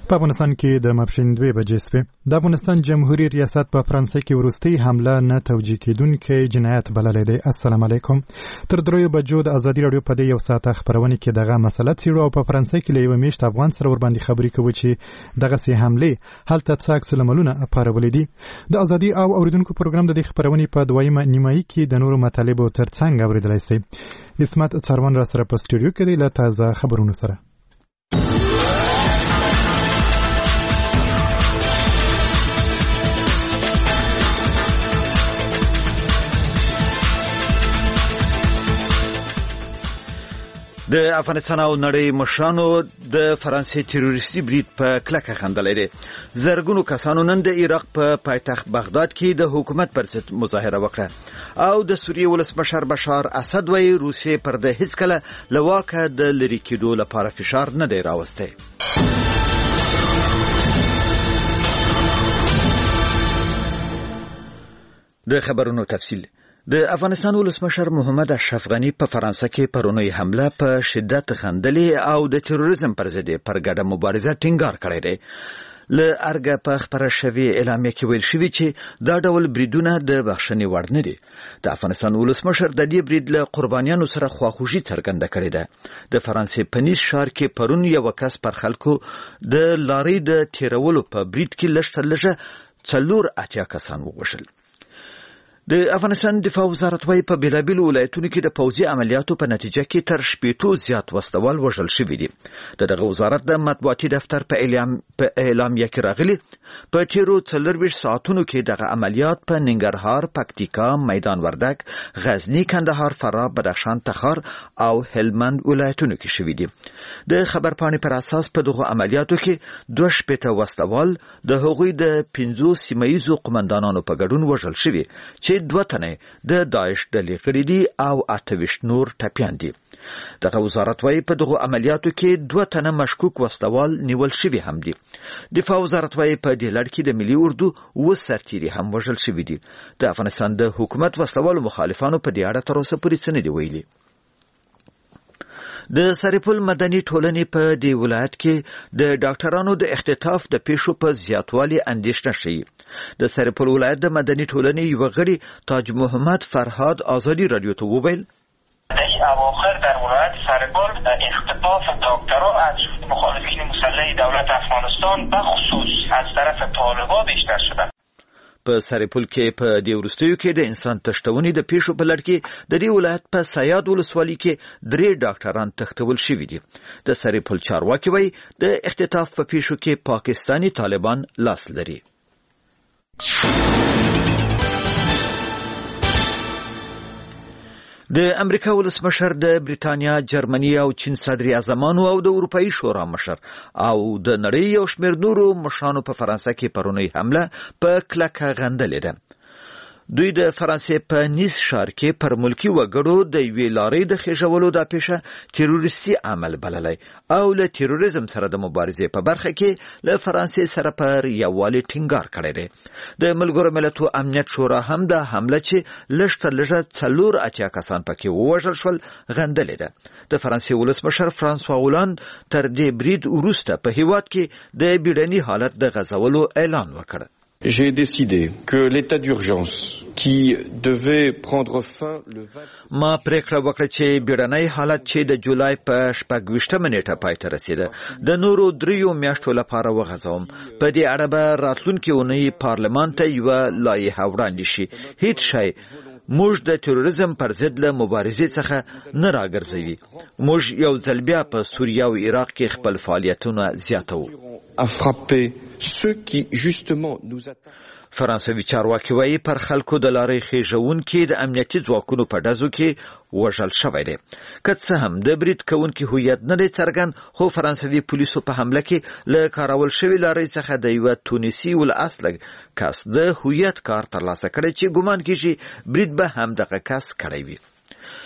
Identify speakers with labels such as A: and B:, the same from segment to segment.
A: په افغانستان کې د ماپښین 2 بجې شوې د افغانستان جمهوریت ریاست په فرانسې کې وروستۍ حمله نه توجیه کېدونکی جنایت بللی دی. السلام علیکم. تر 3 بجو د ازادي راډیو په دې یو ساعت خبرونه کې دغه مسله څیړو او په فرانسې کې له یو میاشت افغان سره ورباندې خبرې کوي چې دغه سي حمله هلته څه عکس العملونه پارولې دي. د ازادي او اوریدونکو پروګرام د دې خبرونه په دویمه نیمایي کې د نورو مطالبو ترڅنګ اوریدلای شي. اسمت څاروان را سره په سټوډیو کې دی له تازه خبرونو سره.
B: د افغانستان او نړۍ مشرانو د فرانسې تروریستي برید په کلکه خندلې دي. زرګونو کسانو نن د عراق په پایتخت بغداد کې د حکومت پر ضد مظاهره وکړه او د سوریې ولسمشر بشار اسد وايي روسیې پر د هیڅ کله له واکه د لرې کېدو لپاره فشار نه دی راوستی. د خبرونو تفصیل. د افغانستان ولسمشر محمد اشرف غنی په فرانسه کې پرونی حمله په شدت خندلې او د تروریزم پر ضد پر ګډه مبارزه ټینګار کړی دی. له ارګه په خبره شوی اعلامیه کې ویل شوی چې دا ډول بریدونه د بخښنې وړ نه دي. د افغانستان ولسمشر د دې برید له قربانیانو سره خواخوږي څرګنده کړې ده. د فرانسې په نیس ښار کې پرون یو کس پر خلکو د لارې د تیرولو په برید کې لږ 4 کسان ووژل. د افغانستان دفاع وزارت وايي په بیلابیلو ولایتونو کې د پوځي عملیاتو په نتیجه کې تر 80 زیات وسلوال وژل شوي دي. دغه وزارت د مطبوعاتي دفتر په اعلامیه کې راغلي په تیرو 24 ساعتونو کې دغه عملیات په ننګرهار، پکتیکا، میدان وردګ، غزنی، کندهار، فراه، بدخشان، تخار او هلمند ولایتونو کې شوي دي. د خبرپاڼې پر اساس په دغه عملیاتو کې 2 وسلوال د هغوی د 5 سیمه‌ییزو قومندانانو په ګډون وژل شوي چې 2 تنه د داعش ډلې غړي دي او 28 نور ټپیان دي. دغه وزارت وايي په دغه عملیاتو کې 2 تنه مشکوک وسلوال نیول شوي هم دي. دفاع وزارت وايي په دې لړ کې د ملي اردو 2 سرتیري هم وژل شوي دي. د افغانستان د حکومت وسلوالو مخالفانو په دې اړه تر اوسه پورې څه نه دي ویلي. د سرپل مدني ټولنې په دې ولایت کې د ډاکټرانو د اختطاف د پیښو په زیاتوالي اندېښنه شوي. د سرپل ولایت د مدني ټولنې یو غړي تاج محمد فرهاد ازادي رادیو ته وویل
C: در اواخر در ولایت سرپل اختطاف دکترها از مخالفین مسلح دولت افغانستان به خصوص از طرف طالبان بیشتر شده.
B: په سرپل کې په دې وروستیو کې د انسان تښتونې د پیښو په لړ کې د دې ولایت په سیاد ولسوالۍ کې 3 ډاکټران تښتول شوي دي. د سرپل چارواکي وايي د اختطاف په پیښو کې پاکستاني طالبان لاس لري. د امریکا ولسمشر د بریتانیا، جرمني او چین صدر اعظمانو او د اروپאי شورا مشر او د نړۍ یو شمېر نورو مشرانو په فرانسه کې پرونی حمله په کلکه غندلې ده. دوی د فرانسې په نیس ښار کې پر ملکی وګړو د یوې لارې د خېژولو د پیښه تروریستي عمل بللی او له تروریزم سره د مبارزې په برخه کې له فرانسې سره پر یووالي ټینګار کړی دی. د ملګرو ملتونو امنیت شورا هم د حمله چې لږ 4 کسان پکې ووژل شول غندلې ده. د فرانسې ولسمشر فرانسوا هولند تر دې برید وروسته په هیواد کې د بیړني حالت د غځولو اعلان وکړ.
D: J'ai décidé que l'état d'urgence qui devait prendre fin le 20
B: ما پریکړه وکړه چې بیړنی حالت چې د جولای په 26 نیټه پای ته رسیده د نورو 3 میاشتو لپاره وغځوم. په دې اړه به راتلونکي اونۍ پارلمان ته یو لایحه وړاندې شي. هیڅ شی موږ د تروریزم پر ضد له مبارزې څخه نه راګرځوي. موږ یو ځل بیا په سوریه او عراق کې خپل فعالیتونه زیاتوو.
D: a frappé ceux qui justement nous attaquent.
B: فرانسوي چارواکي وايي پر خلکو د لارې خېژونکي د امنیتي ځواکونو په ډزو کې وژل شوی دی. که څه هم د برید کوونکي هویت نه دی څرګند، خو فرانسوي پولیسو په حمله کې له کارول شوي لارې څخه د یوه تونسي الاصل کس د هویت کار ترلاسه کړی چې ګمان کېږي برید به همدغه کس کړی وي.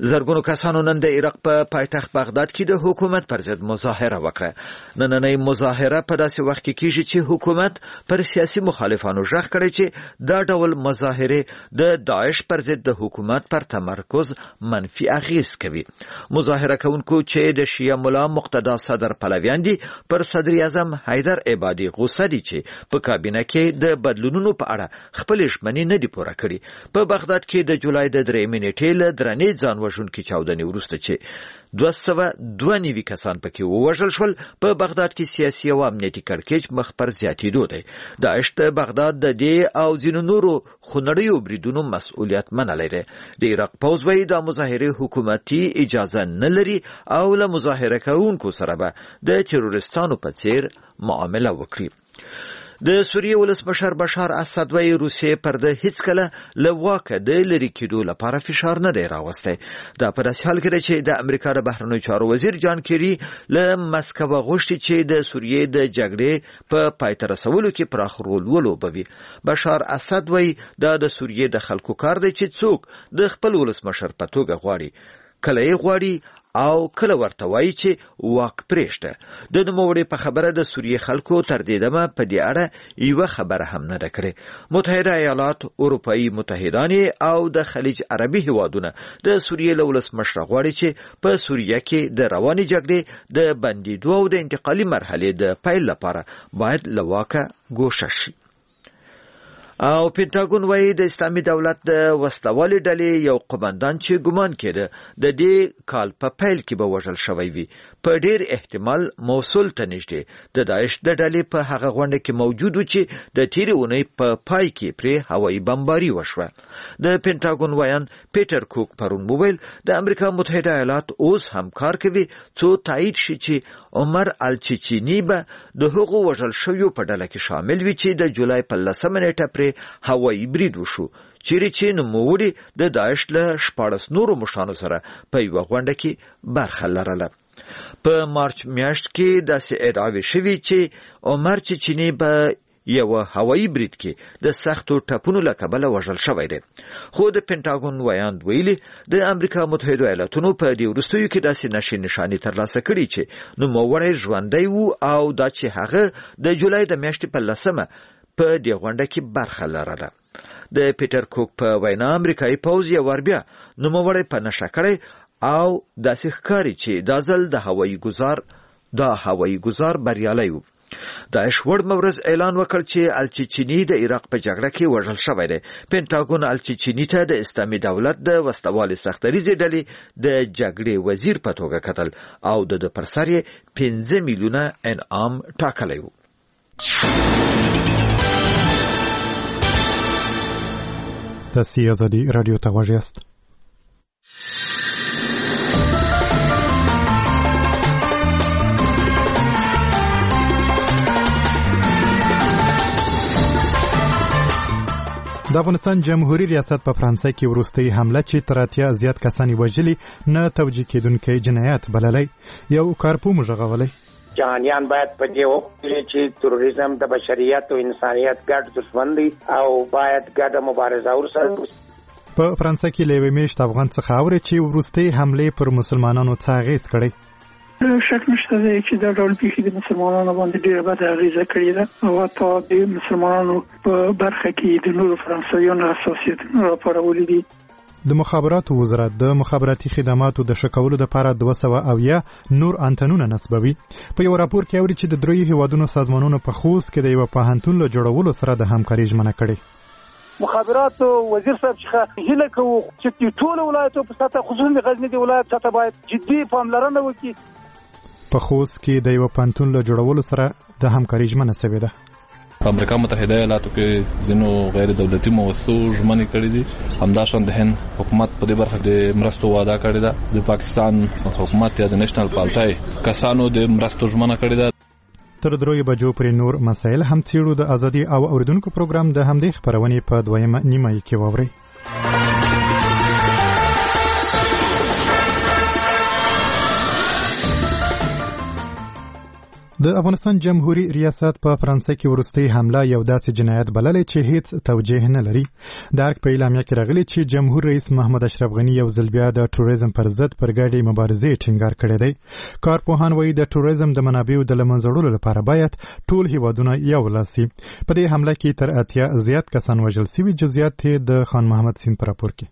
B: زرګونو کسانو نن د عراق په پایتخت بغداد کې د حکومت پر ضد مظاهره وکړه. نننۍ مظاهره په داسې وخت کې کیږي چې حکومت پر سیاسي مخالفانو ژغ کړی چې دا ډول مظاهره د داعش پر ضد د حکومت پر تمرکز منفي اغیز کوي. مظاهره کوونکو چې د شیعه ملا مقتدا صدر پلویان دي پر صدر اعظم حیدر عبادي غوسه دي چې په کابینه کې د بدلونونو په اړه خپل ژمنې نه دي پوره کړې. په بغداد کې د جولای د 3 نیټې له درنې ځان وژونکي چاودنې وروسته چې 292 کسان پکې ووژل شول، په بغداد کې سیاسي او امنیتي کړکېچ مخ پر زیاتېدو دی. داعش د بغداد د دې او ځینو نورو خونړیو بریدونو مسؤلیت منلی دی. د عراق پوځ وایي دا مظاهرې حکومتي اجازه نه لري او له مظاهره کوونکو سره به د تروریستانو په څیر معامله وکړي. د سوریې ولسمشر بشار اسد وايي روسیې پر د هیڅ کله له واکه د لرې کېدو لپاره فشار نه دی راوستی. دا په داسې حال کې دی چې د امریکا د بهرنیو چارو وزیر جان کیری له مسکو غوښتي چې د سوریې د جګړې په پای ته رسولو کې پراخ رول ولوبوي. بشار اسد وايي دا د سوریې د خلکو کار دی چې څوک د خپل ولسمشر په توګه غواړي، کله یې غواړي او کله ورته وایي چې واک پرېږده. د نوموړي په خبره د سوریې خلکو تر دې دمه په دې اړه یوه خبره هم نه ده کړې. متحده ایالات، اروپایي متحدان او د خلیج عربي هیوادونه د سوریې له ولسمشره غواړي چې په سوریه کې د روانې جګړې د بندېدو او د انتقالي مرحلې د پیل لپاره باید له واکه ګوښه شي. او پینټاګون وايي د اسلامي دولت د وسلوالې ډلې یو قومندان چې ګمان کېده د دې کال په پیل کې به وژل شوی وي، په ډیر احتمال موصل ته نږدې د داعش د ډلې په هغه غونډه کې موجود و چې د تیرې اونۍ په پای کې پرې هوایي بمباري وشوه. د پینټاګون وایان پیټر کوک پرون وویل د امریکا متحده ایالات اوس هم کار کوي څو تایید شي چې عمر الچچینی به د هغو وژل شویو په ډله کې شامل وي چې د جولای په 10 نیټه پرې هوایي برید وشو، چیرې چې نوموړي د داعش له 14 نورو مشرانو سره په یوه غونډه کې برخه لرله. په مارچ میاشت کې داسې ادعاوې شوې چې عمر چچینی به یوه هوایي برید کې د سختو ټپونو له کبله وژل شوی دی. خو د پینټاګون وایاند ویلي د امریکا متحده ایالاتونو په دې وروستیو کې داسې نښې نښانې ترلاسه کړي چې نوموړی ژوندی و او دا چې هغه د جولای د میاشتې په 10 په دې غونډه کې برخه لرله. د پیټر کوک په وینا امریکایي پوځ یې وربیا نوموړی په نشه کړی او داسې ښکاري چې دا ځل د هوایي ګزار بریالی و. داعش وړمه ورځ اعلان وکړ چې الچچینی د عراق په جګړه کې وژل شوی دی. پینټاګون الچچینی ته د اسلامي دولت د وسلوالې سختریزې ډلې د جګړې وزیر په توګه کتل او د پر سر یې 15 میلیونه انعام ټاکلی و.
A: تاسو آزادی رادیو ته غوږ یاست. د افغانستان جمهوریت ریاست په فرانسه کې وروستۍ حمله چې تر 80 زیات کسان وژلي نه توجیه کېدونکی جنایت بللی، یو کارپوه مژغولی.
E: جهانیان باید په دې وکړي چې تروریزم د بشریت او انسانیت ګډ دښمن دی او باید ګډه مبارزه ورسره وشي.
A: په فرانسه کې له یوې میاشتې افغان څخه اوري چې وروستۍ حملې پر مسلمانانو څه اغېز کړی.
F: شک نشته دی چې دا ډول پیښې د مسلمانانو باندې ډېره بده اغېزه کړې ده او حتی د مسلمانانو په برخه کې د نورو فرانسویانو حساسیتونه راپارولي دي.
A: د مخابراتو وزارت د مخابراتي خدماتو د شکولو لپاره 270 نور انتنونه نصبوي. په یو راپور کې اوري چې د دریو هیوادونو سازمانونو په خوست کې د یو پوهنتون له جوړولو سره د همکاري ژمنه کړې.
G: مخابراتو وزیر صاحب څخه هیله کوو چې ټول ولایتو په سطح خصوصا غزنی د ولایت سطح باید جدي پاملرنه وکړي.
A: په خوست کې د یو پوهنتون له جوړولو سره د همکاري ژمنه شوې ده.
H: په امریکا متحده ایالاتو کې ځینو غیر دولتي مؤسسو ژمنې کړې دي، همداشان د هند حکومت په دې برخه کې مرستو وعده کړې ده. د پاکستان حکومت یا د نېشنل پارټای کسانو د مرستو ژمنه کړې ده.
A: تر 3 بجو پرې نور مسایل هم څیړو. د ازادي او اوریدونکو پروګرام د همدې خبرونې په 2 نیمه کې واوري. د افغانستان جمهوریت ریاست په فرانسه کې وروستۍ حمله یو داسې جنایت بللې چې هیڅ توجیه نه لري. د ارګ په اعلامیه کې راغلي چې جمهور رئیس محمد اشرف غني یو ځل بیا د تروریزم پر ضد پر ګډې مبارزې ټینګار کړی دی. کارپوهان وایي د تروریزم د منابعو د له منځه وړلو لپاره باید ټول هیوادونه یو لاس شي. په دې حمله کې تر 80 زیات کسان وژل شوي. جزئیات د خان محمد سین پر راپور کې.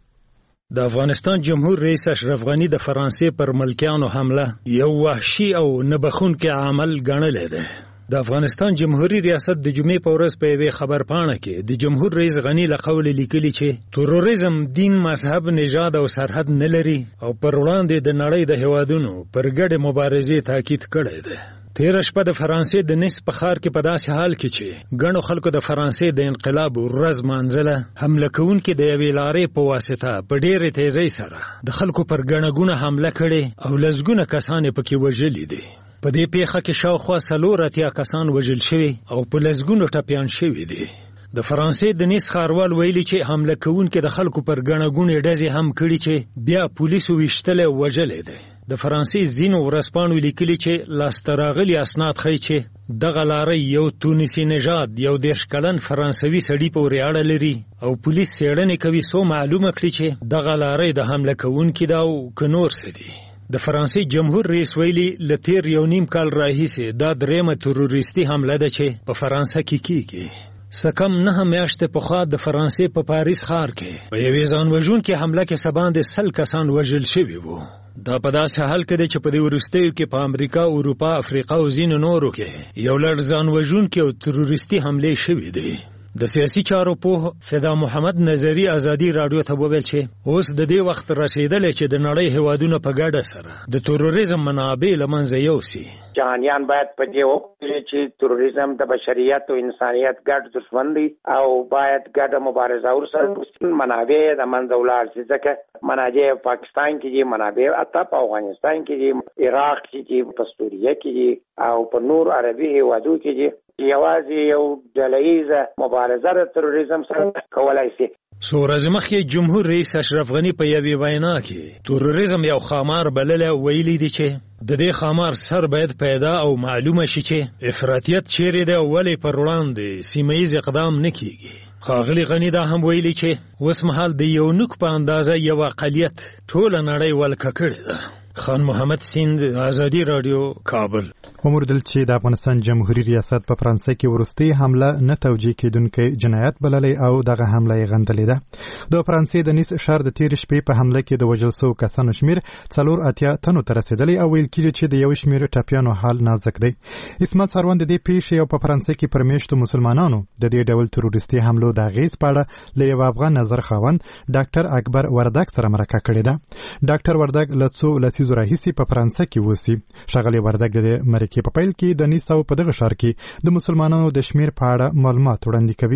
I: د افغانستان جمهور رئیس اشرف غني د فرانسې پر ملکیانو حمله یو وحشي او نبخونکي عمل ګڼلی دی. د افغانستان جمهوریت ریاست د جمعې په ورځ په یوې خبرپاڼه کې د جمهور رئیس غني له قوله لیکلي چې تروریزم دین، مذهب، نژاد او سرحد نه لري او پر وړاندې د نړۍ د هیوادونو پر ګډې مبارزې تاکید کړی دی. تیر شپه د فرانسې د نیس په ښار کې په داسې حال کې چې ګڼو خلکو د فرانسې د انقلاب ورځ مانځله، حمله کوونکي د یوې لارې په واسطه په ډېرې تیزۍ سره د خلکو پر ګڼه ګونه حمله کړې او لسګونه کسان یې پکې وژلي دي. په دې پیښه کې شاوخوا 84 کسان وژل شوي او په لسګونو ټپیان شوي دي. د فرانسې د نیس ښاروال ویلي چې حمله کوونکي د خلکو پر ګڼه ګونې ډزې هم کړي چې بیا پولیسو ویشتلی او وژلی دی. د فرانسې ځینو ورځپاڼو لیکلي چې لاسته راغلي اسناد ښیي چې دغه لاره یو تونسي نژاد 30 کلن فرانسوي سړي پورې اړه لري او پولیس څېړنې کوي څو معلومه کړي چې دغه لاره د حمله کوونکي ده او که نور څه دي. د فرانسې جمهور رئیس ویلي له تیر 1.5 کال راهیسې دا درېیمه تروریستي حمله ده چې په فرانسه کې کیږي. څه کم 9 میاشتې پخوا د فرانسې په پاریس ښار کې په یوې ځانوژونکې حمله کې څه باندې 100 کسان وژل شوي وو. دا په داسې حال کې دی چې په دې وروستیو کې په امریکا، اروپا، افریقا او ځینو نورو کې یو لړ ځانوژونکې او تروریستي حملې شوي دي. د سیاسي چارو پوه فدا محمد نظری ازادي رادیو ته وویل چې اوس د دې وخت رسیدلی چې د نړۍ هیوادونه په ګډه سره د تروریزم منابع له منځه یوسي.
E: جهانیان باید په دې وکړي چې تروریزم د بشریت او انسانیت ګډ دښمن دی او باید ګډه مبارزه ورسره منابع د منځه ولاړ شي. ځکه منابع پاکستان کې دي، منابع حتی په افغانستان کې دي، عراق کې دي، په سوریه کې دي او په نور عربي هیوادو کې دي. یوازې یو ډلهییزه مبارزه د تروریزم سره کولای شي.
I: څو ورځې مخکې جمهور رئیس اشرف غني په یوې وینا کې تروریزم یو خامار بللی او ویلي دي چې د دې خامار سر باید پیدا او معلومه شي چې افراطیت چیرې دی او ولې پر وړاندې سیمهییز اقدام نه کیږي. ښاغلي غني دا هم ویلي چې اوس مهال د یو نوک په اندازه یو اقلیت ټوله نړۍ ولکه کړې ده. خان محمد سیند، آزادی رادیو، کابل.
A: وموردل چې د افغانستان جمهوریت ریاست په فرانسه کې وروستۍ حمله نه توجیه کېدونکی جنایت بللی او دغه حمله یې غندلې ده. د فرانسې د نیس ښار د تېرې شپې په حمله کې د وژل شوو کسانو شمېر 84 تنو ته رسېدلی او ویل کېږي چې د یو شمېر ټپیانو حال نازک دی. اسمت سروان د دې پیښې او په فرانسه کې پر میشتو مسلمانانو د دې ډول تروریستي حملو د اغېز په اړه له یو افغان نظر خاوند ډاکټر اکبر وردګ سره مرکه کړې ده. ډاکټر وردګ له څو لسیزو راهیسې په فرانسه کې اوسي. ښاغلي وردګ د مرکې په پیل کې د نیس او په دغه ښار کې د مسلمانانو د شمېر په اړه معلومات وړاندې کوي.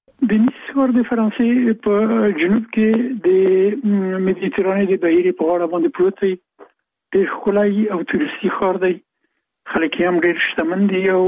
F: د نیس ښار د فرانسې په جنوب کې د مدیترانې د بحیرې په غاړه باندې پروت دی. ډېر ښکلی او توریستي ښار دی. خلک یې هم ډېر شتمن دي او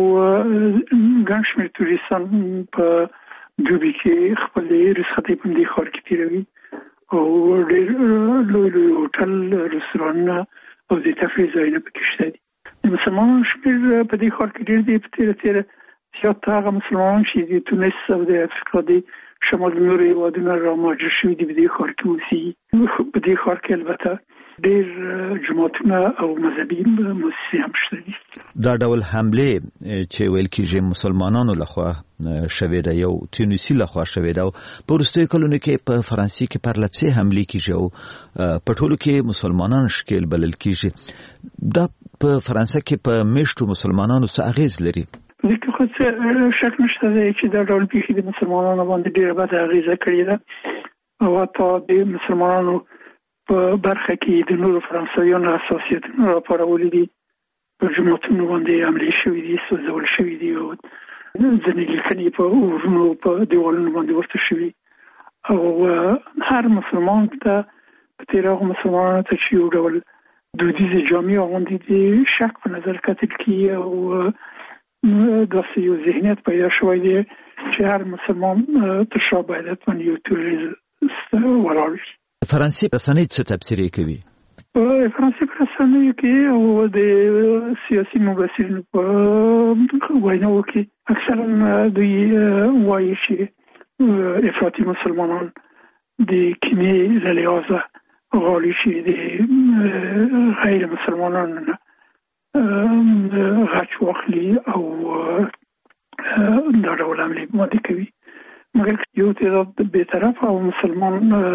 F: ګڼ شمېر توریستان په دوبي کې خپلې رخصتۍ په دې ښار کې تېروي او ډېر لوی لوی هوټل، رستورانونه او د تفریح ځایونه پکې شته دي. د مسلمانانو شمېر په دې ښار کې ډېر دی. په تېره زیات هغه مسلمانان چې د تونس او د افریقا د شمال نورو هېوادونه رامهاجر شوي دي په دې ښار کې اوسېږي. په دې ښار کې البته ډېر جماعتونه او مذهبي مؤسسې هم شته دي.
B: دا ډول حملې چې ویل کېږي مسلمانانو لخوا شوې ده، یو تونسي لخوا شوې ده او په وروستیو کلونو کې په فرانسې کې پرلپسې حملې کېږي او په ټولو کې مسلمانان ښکېل بلل کېږي. دا په فرانسه کې په میشتو مسلمانانو څه اغېز لري؟
F: دې کې خو څه شک نشته دی چې دا ډول پیښې د مسلمانانو باندې ډېره بده اغېزه کړې ده او حتی د مسلمانانو په برخه کې د نورو فرانسویانو حساسیتونه راپارولي دي. په جماعتونو باندې حملې شوي دي، سوځول شوي دي او ځینې لیکنې په اورونو په دیوالونو باندې ورته شوي او هر مسلمان ته په تېره هغو مسلمانانو ته چې یو ډول دودیزې جامې اغوندي د شک په نظر کتل کېږي او داسې یو ذهنیت پیدا شوی دی چې هر مسلمان تر شا باید حتما یو تروریست ولاړ شي.
B: فرانسې رسنۍ څه تبصرې کوي؟
F: په فرانسې په رسنیو کې او د سیاسي مبصرینو په ویناوو کې اکثرا دوی وایي چې افراطي مسلمانان د کینې له لحاظه غواړي چې د غیر مسلمانانو نه غچ واخلي او دا ډول عملي ماده کوي. مګر یو تعداد بی‌طرف او مسلمان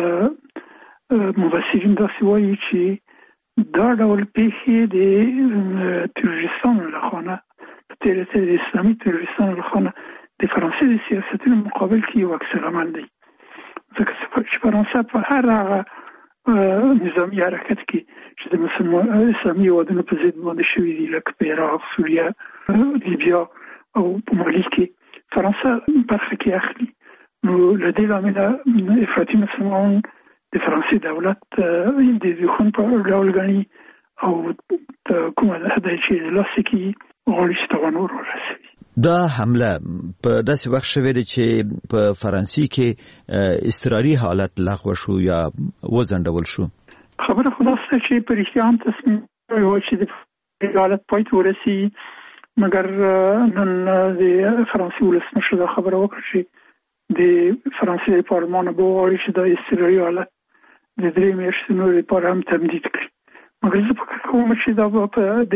F: مبصرین داسې وایي چې دا ډول پیښې د تروریستانو لخوا په تېره د اسلامي تروریستانو لخوا د فرانسې د سیاستونو مقابل کې یو عکس العمل دی. ځکه چې فرانسه په هر هغه نظامي حرکت کې چې د اسلامي هېوادونو په ضد باندې شوي دي لکه په عراق، سوریه، لیبیا او په مالي کې فرانسه برخه کې اخلي. نو له دې لامله افراطي مسلمانان د فرانسې دولت د ځخون په ډول غني او کومه ده چې لاسه کې غواړي چې توان ورسوي.
B: دا حمله په داسې وخت شوې ده چې په فرانسې کې اضطراري حالت لغوه شو یا وځنډول شو.
F: خبره خلاصه چې په رښتیا هم تصمیم و چې د حالت پای ته ورسي، مګر نن د فرانسې ولسمشر دا خبره وکړه چې د فرانسې پارلمان به وغواړي چې دا اضطراري حالت د 3 میاشتو لپاره هم تمدید کړي. مګر زه فکر کوم چې دا به د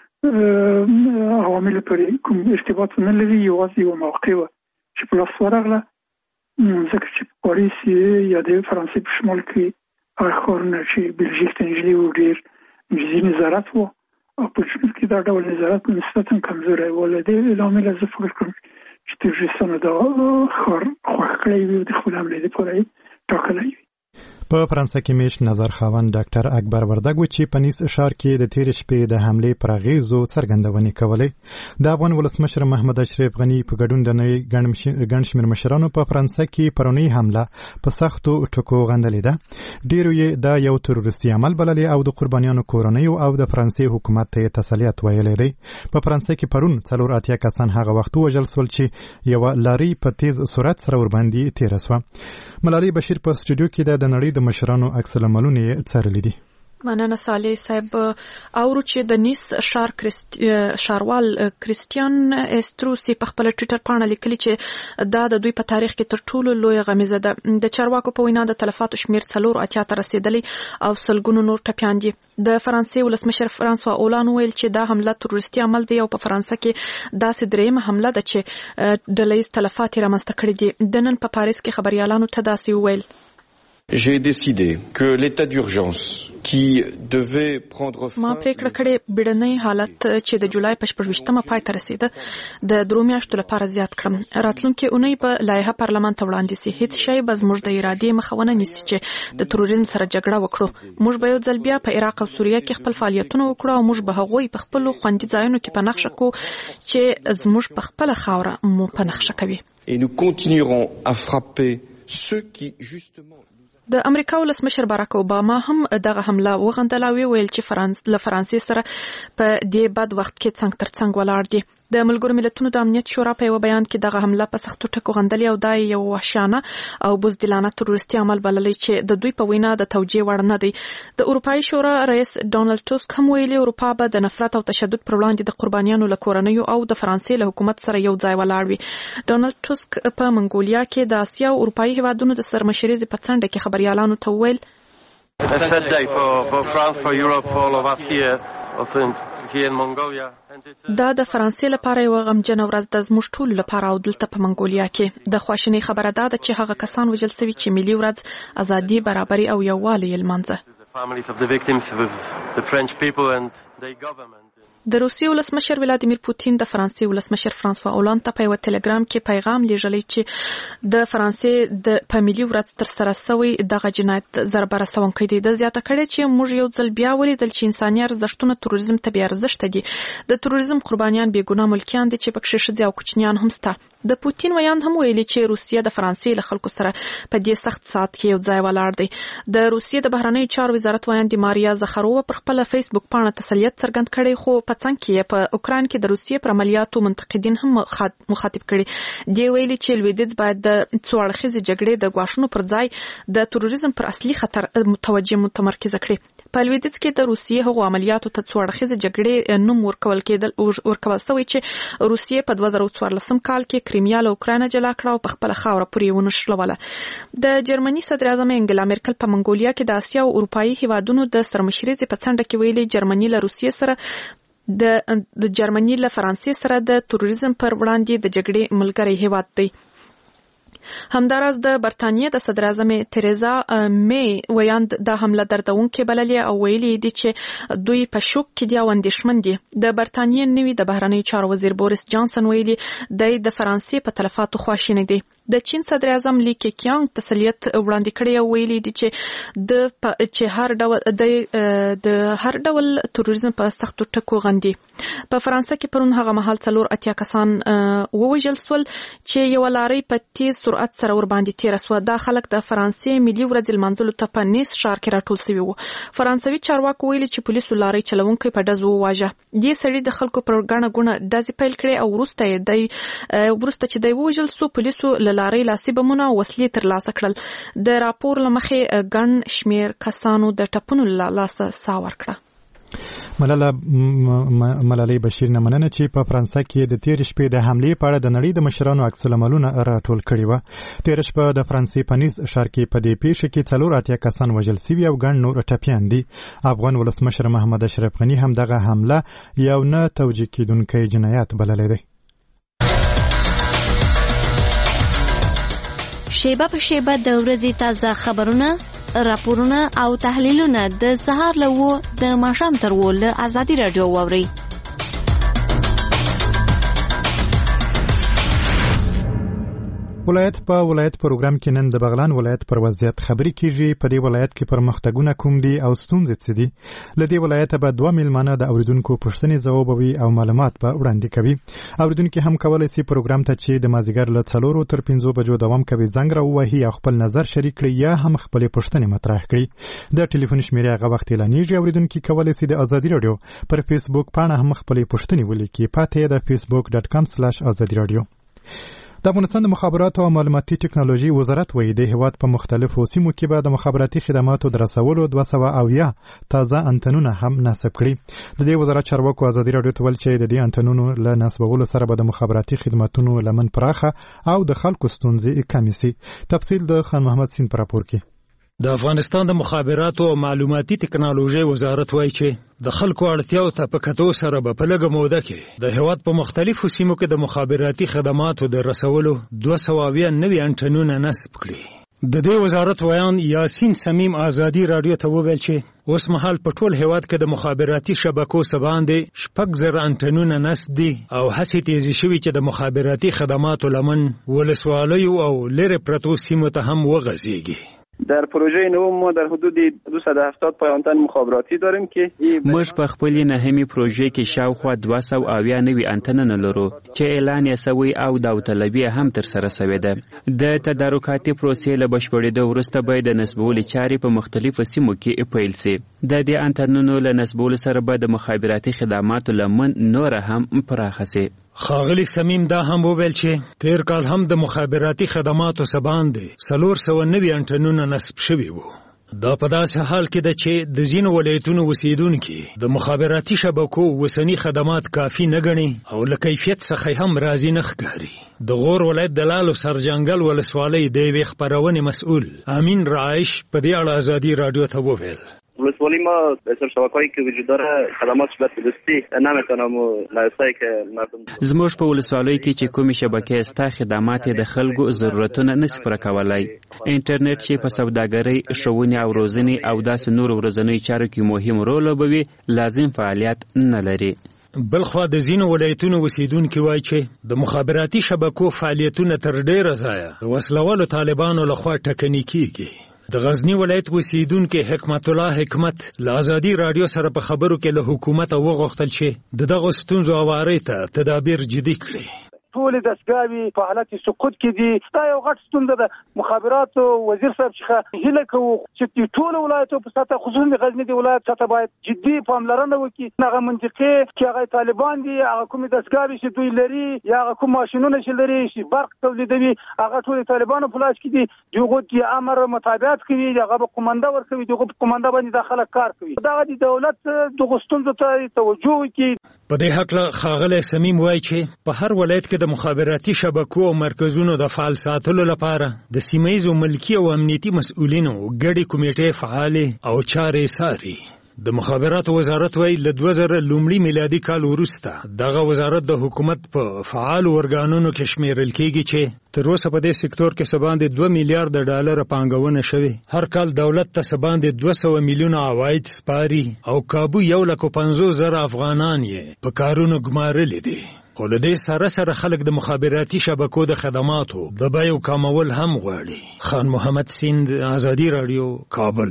F: عواملو پورې کوم ارتباط نه لري، یوازې یوه موقع وه چې په لاس ورغله، ځکه چې په پاریس یا د فرانسې په شمال کې هغه ښارونه چې بلژیک ته نږدې وو ډېر نږدې نظارت وو او په جنوب کې دا ډول نظارت نسبتا کمزوری و. له دې لامله زه فکر کوم چې تروریستانو دا ښار خوښ کړی وي او د خپل حملې دپاره یې ټاکلی وي.
A: په فرانسه کې میش نظر خاوند ډاکټر اکبر وردګ و چې په نیس ښار کې د تیر شپې د حملې پر اغیزو څرګندونې کولې. د افغان ولسمشر محمد اشرف غني په ګډون د نوي ګڼ شمېر مشرانو په فرانسه کې پرونی حمله په سختو ټکو غندلې ده. ډیرو یې دا یو تروریستي عمل بللې او د قربانیانو کورنیو او د فرانسې حکومت ته تسلیت ویلې دی. په فرانسه کې پرون 4 کسان هغه وخت وژل شول چې یو لاري په تیز سرعت سره ورباندې تیر شو. ملالۍ بشیر په سټوډیو کې د نړۍ د مشرانو عکس العملونه یې څارلي دي.
J: مننه صالح صاحب. اورو چې د نیس ښاروال کریستیان استروسی په خپل ټوئیټر باندې لیکلي چې دا د دوی په تاریخ کې تر ټولو لوی غمیزه ده. د چارواکو په وینا د تلفاتو شمیر 4 ته رسیدلی او سلګونو نور ټپیان دي. د فرانسې ولسمشر فرانسوا اولان ویل چې دا حمله تروریستي عمل دی او په فرانسه کې داسې درېیمه حمله ده چې ډلهییز تلفات یې رامنځته کړي دي. د نن په پاریس کې خبریالانو ته داسې وویل:
D: J'ai décidé que l'état d'urgence qui devait prendre fin.
J: ما پریکړه کړې بیړنی حالت چې د جولای په 28مه پای ته رسیده د 3 میاشتو لپاره زیات کړم. راتلونکي اونۍ په لایحه پارلمان ته وړاندې سي. هیڅ شی به زموږ د ارادې مخونه نیسي چې د تروریزم سره جګړه وکړو. موږ به یو ځل بیا په عراق او سوریه کې خپل فعالیتونه وکړو او موږ به هغوی په خپل خوندي ځایونو کې په نقشه کو چې زموږ په خپل خاوره مو په نقشه کوي.
D: Et nous continuerons à frapper ceux qui justement.
J: د امریکا ولسمشر باراک اوباما هم دغه حمله وغندله او ویل چې فرانسې سره په دې بد وخت کې څنګ تر څنګ ولاړ دي. د ملګرو ملتونو د امنیت شورا په یو بیان کې دغه حمله په سختو ټکو غندلې او دا یو وحشیانه او بزدلانه تروریستي عمل بللی چې د دوی په وینا د توجیه وړ نه دی. د اروپایي شورا رئیس ډونالد ټسک هم ویلي اروپا به د نفرت او تشدد پر وړاندې د قربانیانو له کورنیو او د فرانسې له حکومت سره یو ځای ولاړ وي. ډونالد ټسک په منګولیا کې د اسیا او اروپایي هیوادونو د سرمشرۍ په څنډه کې خبريالانو ته ویل: دا د فرانسې لپاره یو غمجن ورځ د زموږ ټولو لپاره او دلته په منګولیا کې د خواشینۍ خبره ده چې هغه کسان وژل شوي چې ملي ورځ ازادي، برابري او یووالی یې لمانځه. د روسیې ولسمشر ولادیمیر پوتین د فرانسې ولسمشر فرانسوا اولان ته په یو ټلګرام کې پیغام لیږلی چې د فرانسې د په ملي ورځ تر سره شوی دغه جنایت ضربه رسونکی دی. د زیاته کړي چې موږ یو ځل بیا ولیدل چې انساني ارزښتونه تروریزم ته بې ارزښته دي. د تروریزم قربانیان بې ګناه ملکیان دي چې پکې ښځې او کوچنیان هم شته. د پوتین ویاند هم ویلي چې روسیه د فرانسې له خلکو سره په دې سخت ساعت کې یو ځای ولاړ دی. د روسیې د بهرنیو چارو وزارت ویاند ماریا زخارووا پر خپل فیسبوک پاڼه تسلیت څرګند کړي، خو په څنګ کې په اوکراین کې د روسیې پر عملیاتو منتقدین هم مخاطب کړي. دی ویلي چې لویدیځ باید د څو اړخیزې جګړې د ګواښونو پر ځای د تروریزم پر اصلي خطر توجه متمرکز کړي. په لویدیځ کې د روسیې هغو عملیاتو ته څو اړخیزې جګړې نوم ورکول شوی چې روسیې په 2014 کال کې کریمیا له اوکراین جلا کړه او په خپل خاوره پورې ونښلوله. د جرمني صدر اعظم انګلا مرکل په منګولیا کې د اسیا او اروپایي هیوادونو د سرمشرۍ په څنډه کې ویلي جرمني له روسیې سره د جرمني له فرانسې سره د تروریزم پر وړاندې د جګړې ملګری هیواد دی. همداراز د برتانیې د صدر اعظم تریزا می ویاند د حمله دردونکې بللې او ویلي دي چې دوی په شوک کې دي او اندېښمن دي. د برتانیې نوي د بهرنیو چارو وزیر بوریس جانسن ویلي د فرانسې په تلفاتو خواشینی دي. د چین صدر اعظم لی کیانګ تسلیت وړاندې کړی او ویلي دي چې هر ډول تروریزم په سختو ټکو غندي. په فرانسه کې پرون هغه مهال 4 کسان ووژل سول چې یو لارۍ په تیز سرعت سره ور باندې تیر سو. دا خلک د فرانسې ملي ورځ لمانځلو ته په نیس ښار کې راټول شوي وو. فرانسوي چارواکو ویلي چې پولیسو لارۍ چلونکي په ډز وواژه. دې سړي د خلکو پر ګڼه ګوڼه ډزې پیل کړې او وروسته چې دی ووژل سو پولیسو له لارۍ لاسي بمونه او وسلې ترلاسه کړل. د راپور له مخې ګڼ شمېر کسانو د ټپونو له لاسه ساه ورکړه.
A: ملالۍ بشیر نه مننه چې په فرانسه کې د تیر شپې د حملې په اړه د نړۍ د مشرانو عکس العملونه راټول کړي و. تیر شپه د فرانسې په نیس ښار کې په دې پیښه کې 4 کسان وژل شوي او ګڼ نور ټپیان دي. افغان ولسمشر محمد اشرف غني هم دغه حمله یو نه توجیه کېدونکی جنایت بللی دی.
K: شیبه په شیبه د ورځې تازه خبرونه، راپورونه او تحلیلونه د سهار له 9 د ماښام تر 10 له ازادي رادیو واورئ.
A: ولایت په ولایت پروګرام کې نن د بغلان ولایت پر وضعیت خبري کیږي. په دې ولایت کې پرمختګونه کوم دي او ستونزې څه دي؟ له دې ولایت به 2 میلمانه د اوریدونکو پوښتنې ځوابوي او معلومات به وړاندې کوي. اوریدونکو هم کولای شي پروګرام ته چې د مازیګر له 4 تر 5 بجو دوام کوي زنګ راووهي او خپل نظر شریک کړي یا هم خپل پوښتنې مطرح کړي. د ټلیفون شمیره هغه وخت اعلانېږي. اوریدونکو کولای شي د ازادي رادیو پر فیسبوک پاڼه هم خپل پوښتنې ولیکي. پاتې د facebook.com/azadi-radio. د افغانستان د مخابراتو او معلوماتي ټکنالوژي وزارت وایي د هیواد په مختلفو سیمو کې به د مخابراتي خدماتو د رسولو 270 تازه انتنونه هم نصب کړي. د دې وزارت چارواکو ازادي رادیو ته ویل چې د دې انتنونو له نصبولو سره به د مخابراتي خدماتونو لمن پراخه او د خلکو ستونزې کمې شي. تفصیل د خان محمد سین پر راپور کې.
I: د افغانستان د مخابراتو او معلوماتي ټکنالوژي وزارت وایي چې د خلکو اړتیاو ته په کتو سره به په لږه موده کې د هیواد په مختلفو سیمو کې د مخابراتي خدماتو د رسولو 200 نوي انټنونه نصب کړي. د دې وزارت ویان یاسین سمیم ازادي رادیو ته وویل چې اوس مهال په ټول هیواد کې د مخابراتي شبکو سباندې 6,000 انټنونه نصب دي او هڅې تیزی شوي چې د مخابراتي خدماتو لمن ولسوالیو او لرې پرتو سیمو ته هم وغځیږي.
L: در پروژه نوم ما در حدود 270 پایانتن مخابراتی داریم که
M: موږ په خپل نهمي پروژه کې شاوخوا 200 نوي انتنونه لرو چې اعلان یې سوی او داوطلبي هم تر سره سوی ده. د تدارکاتي پروسې له بشپړېدو وروسته باید د نصبولو چارې په مختلفو سیمو کې پیل سي. د دې انتنونو له نصبولو سره به د مخابراتي خدماتو لمن نور هم پراخه سي.
I: خاغلی سمیم دا هم وویل چې تیر کال هم د مخابراتي خدماتو سباندې 490 انټنونه نصب شوي وو. دا په داسې حال کې ده چې د ځینو ولایتونو اوسیدونکي د مخابراتي شبکو اوسني خدمات کافي نه ګڼي او له کیفیت څخه هم راضي نه ښکاري. د غور ولایت د لالو سرجنګل ولسوالۍ د یوې خپرونې مسؤل امین رایش په دې اړه ازادي رادیو ته وویل
L: ولسوالی ما بسیار شبکه‌ای که وجود داره خدمات صورت درستی نمیتونم لایسایی که مردم
M: زموږ په ولسوالی کې چې کومې شبکې ستا خدمات د خلکو ضرورتونه نشي پوره کولای. انټرنیټ چې په سوداګرۍ، ښوونې او روزنې او داسې نور ورځنیو چارو کې مهم رول لوبوي لازم فعالیت نه لري.
I: بلخوا د ځینو ولایتونو اوسیدونکي وایي چې د مخابراتي شبکو فعالیتونه تر ډیره ځایه د وسلوالو طالبانو لخوا ټکني کیږي. د غزنی ولایت اوسیدونکي حکمت الله حکمت له ازادي رادیو سره په خبرو کې له حکومت وغوښتل چې دغه ستونزو اوارې ته تدابیر جدي کړي.
G: ټول دستګاوي په حالت سقوط کې دي. دا یو غټ ستونزه ده. مخابراتو وزیر صاحب چې هیله کوو چې ټول ولایتو په سطح خصوصا غزنی دی ولایت سطح باید جدي پاملرنه وکړي. هغه منطقه چې هغه طالبان دي هغه کوم دستګاوي چې دوی لري یا هغه کوم ماشينونه چې لري چې برق تولیدوي هغه ټول طالبانو په لاس کې دي. دغه د امر مطابقت کوي هغه په قومنده ورکوي دغه په قومنده باندې داخله کار کوي. دا د دولت د غوښتنو ته توجه وکړي.
I: په دې حق له خاغله سمیم وایي چې په هر ولایت کې د مخابراتي شبکو او مرکزونو د فعال ساتلو لپاره د سیمه‌یزو ملکی او امنیتي مسؤلینو ګډي کمیټې فعال او چارې ساري. د مخابراتو وزارت وایي له 2000 لومړي میلادي کال وروسته دغه وزارت د حکومت په فعال ورګانونو کې شمیرل کېږي چې تر اوسه په دې سکتور کې سباندې 2 میلیارډ ډالر پانګونه شوې. هر کال دولت ته سباندې 200 میلیونه عواید سپاري او کابو 150,000 افغانان یې په کارونو ګمارلي دي. خو له دې سره سره خلک د مخابراتي شبکو د خدماتو د بیو کمول هم غواړي. خان محمد سیند، آزادی رادیو، کابل.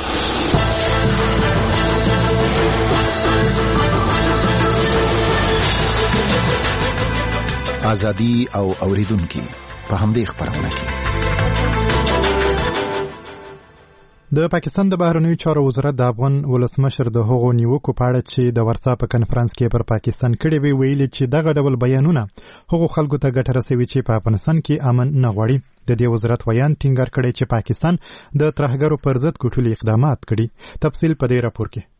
N: ازادي او اوریدونکو په همدې خبرونه کې
A: د پاکستان د بهرنیو چارو وزارت د افغان ولسمشر د هغو نیوکو په اړه چې د ورسا په کنفرانس کې پر پاکستان کړي وی ویلي چې دغه ډول بیانونه هغو خلکو ته ګټه رسوي چې په افغانستان کې امن نه غواړي. د دې وزارت ویان ټینګار کړی چې پاکستان د ترهګرو پر ضد کوټلي اقدامات کړي. تفصیل په دې راپور کې.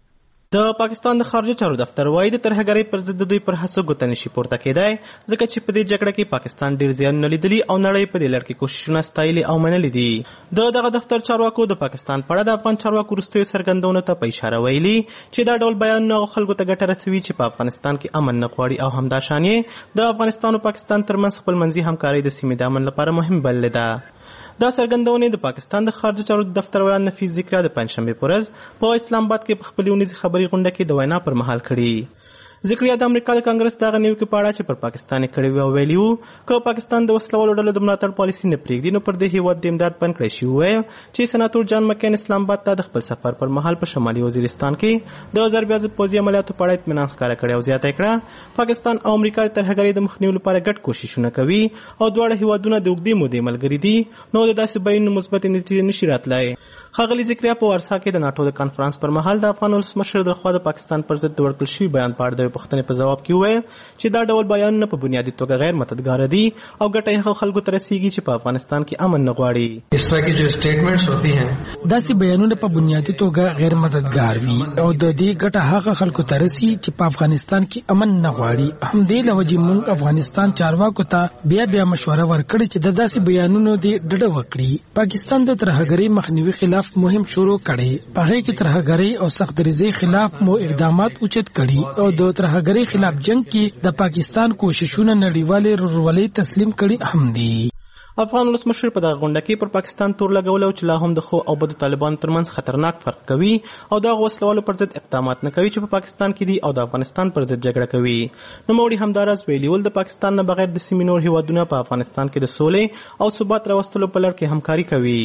O: د پاکستان د خارجه چارو دفتر وایي د ترهګرۍ پر ضد دوی پر هڅو ګوته نشي پورته کېدای ځکه چې په دې جګړه کې پاکستان ډېر زیانونه لیدلي او نړۍ په دې لړ کې کوششونه ستایلي او منلي دي. دغه دفتر چارواکو د پاکستان په اړه د افغان چارواکو وروستیو څرګندونو ته په اشاره ویلي چې دا ډول بیانونه خلکو ته ګټه رسوي چې په افغانستان کې امن نه غواړي او همداشان یې د افغانستان او پاکستان ترمنځ خپلمنځي همکاري د سیمې د امن لپاره مهم بللې ده. دا څرګندونې د پاکستان د خارجه چارو دفتر ویان نفیس ذکر د پنځشنبه پر ورځ په اسلام آباد کې په خپل ونیزي خبري غونډه کې د وینا پر مهال کړي. ذکریا د امریکا د کانګرس دغه نیوکه په اړه چې پر پاکستان کړي و ویلیو چې پاکستان د وسلوالو ډلو د ملاتړ پالیسي نه پریږدي نو پر دې هیواد د امداد بند کړی شي. وایي چې سناتور جان مکین اسلام آباد ته د خپل سفر پر مهال په شمالي وزیرستان کې د ضربې پوځي عملیاتو په اړه اطمینان ښکاره کړی او زیاته کړه پاکستان او امریکا د ترهګرۍ د مخنیوي لپاره ګډ کوششونه کوي او دواړه هیوادونه د اوږدې مودې ملګري دي نو د داسې بیان مثبت نتیجې نشي راتلای. ښاغلي ذکریا په ورسا کې د ناتو د کانفرنس پر مهال د افغان ولسمشر د خوا د پاکستان پر ضد ورکړل شوي بیان په اړه د پوښتنې په ځواب کې وویل چې دا ډول بیانونه په بنیادي توګه غیر مددګار دي او ګټه یې هغو خلکو ته رسیږي چې په افغانستان کې امن نه غواړي.
P: اس طرح کی جو سٹیٹمنٹس ہوتی ہیں
Q: داسې بیانونه په بنیادي توګه غیر مددګار وي او د دې ګټه هغه خلکو ته رسي چې په افغانستان کې امن نه غواړي. همدې لوجې موږ افغانستان چارواکو ته بیا مشوره ورکړې چې د داسې بیانونو دې ډډه وکړي. پاکستان د ترهګرۍ مخنیوي خلاف مهم شروع کړي. په هغه کې ترهګرۍ او سخت دریزۍ خلاف مو اقدامات اوچت کړي او د ترهګرۍ خلاف جنگ کې د پاکستان کوششونه نړیوالې ورورولۍ تسلیم کړي هم دي.
O: افغان ولسمشر په دغه غونډه کې پر پاکستان تور لګول او چې لا هم د خو او بدو طالبانو ترمنځ خطرناک فرق کوي او د وسلوالو پر ضد اقدامات نه کوي چې په پاکستان کې دي او د افغانستان پر ضد جګړه کوي. نو موري همدارز ویلي ول د پاکستان نه بغیر د سیمې نور هیوادونه په افغانستان کې د سولې او ثبات راوستلو په لړ کې همکاري کوي.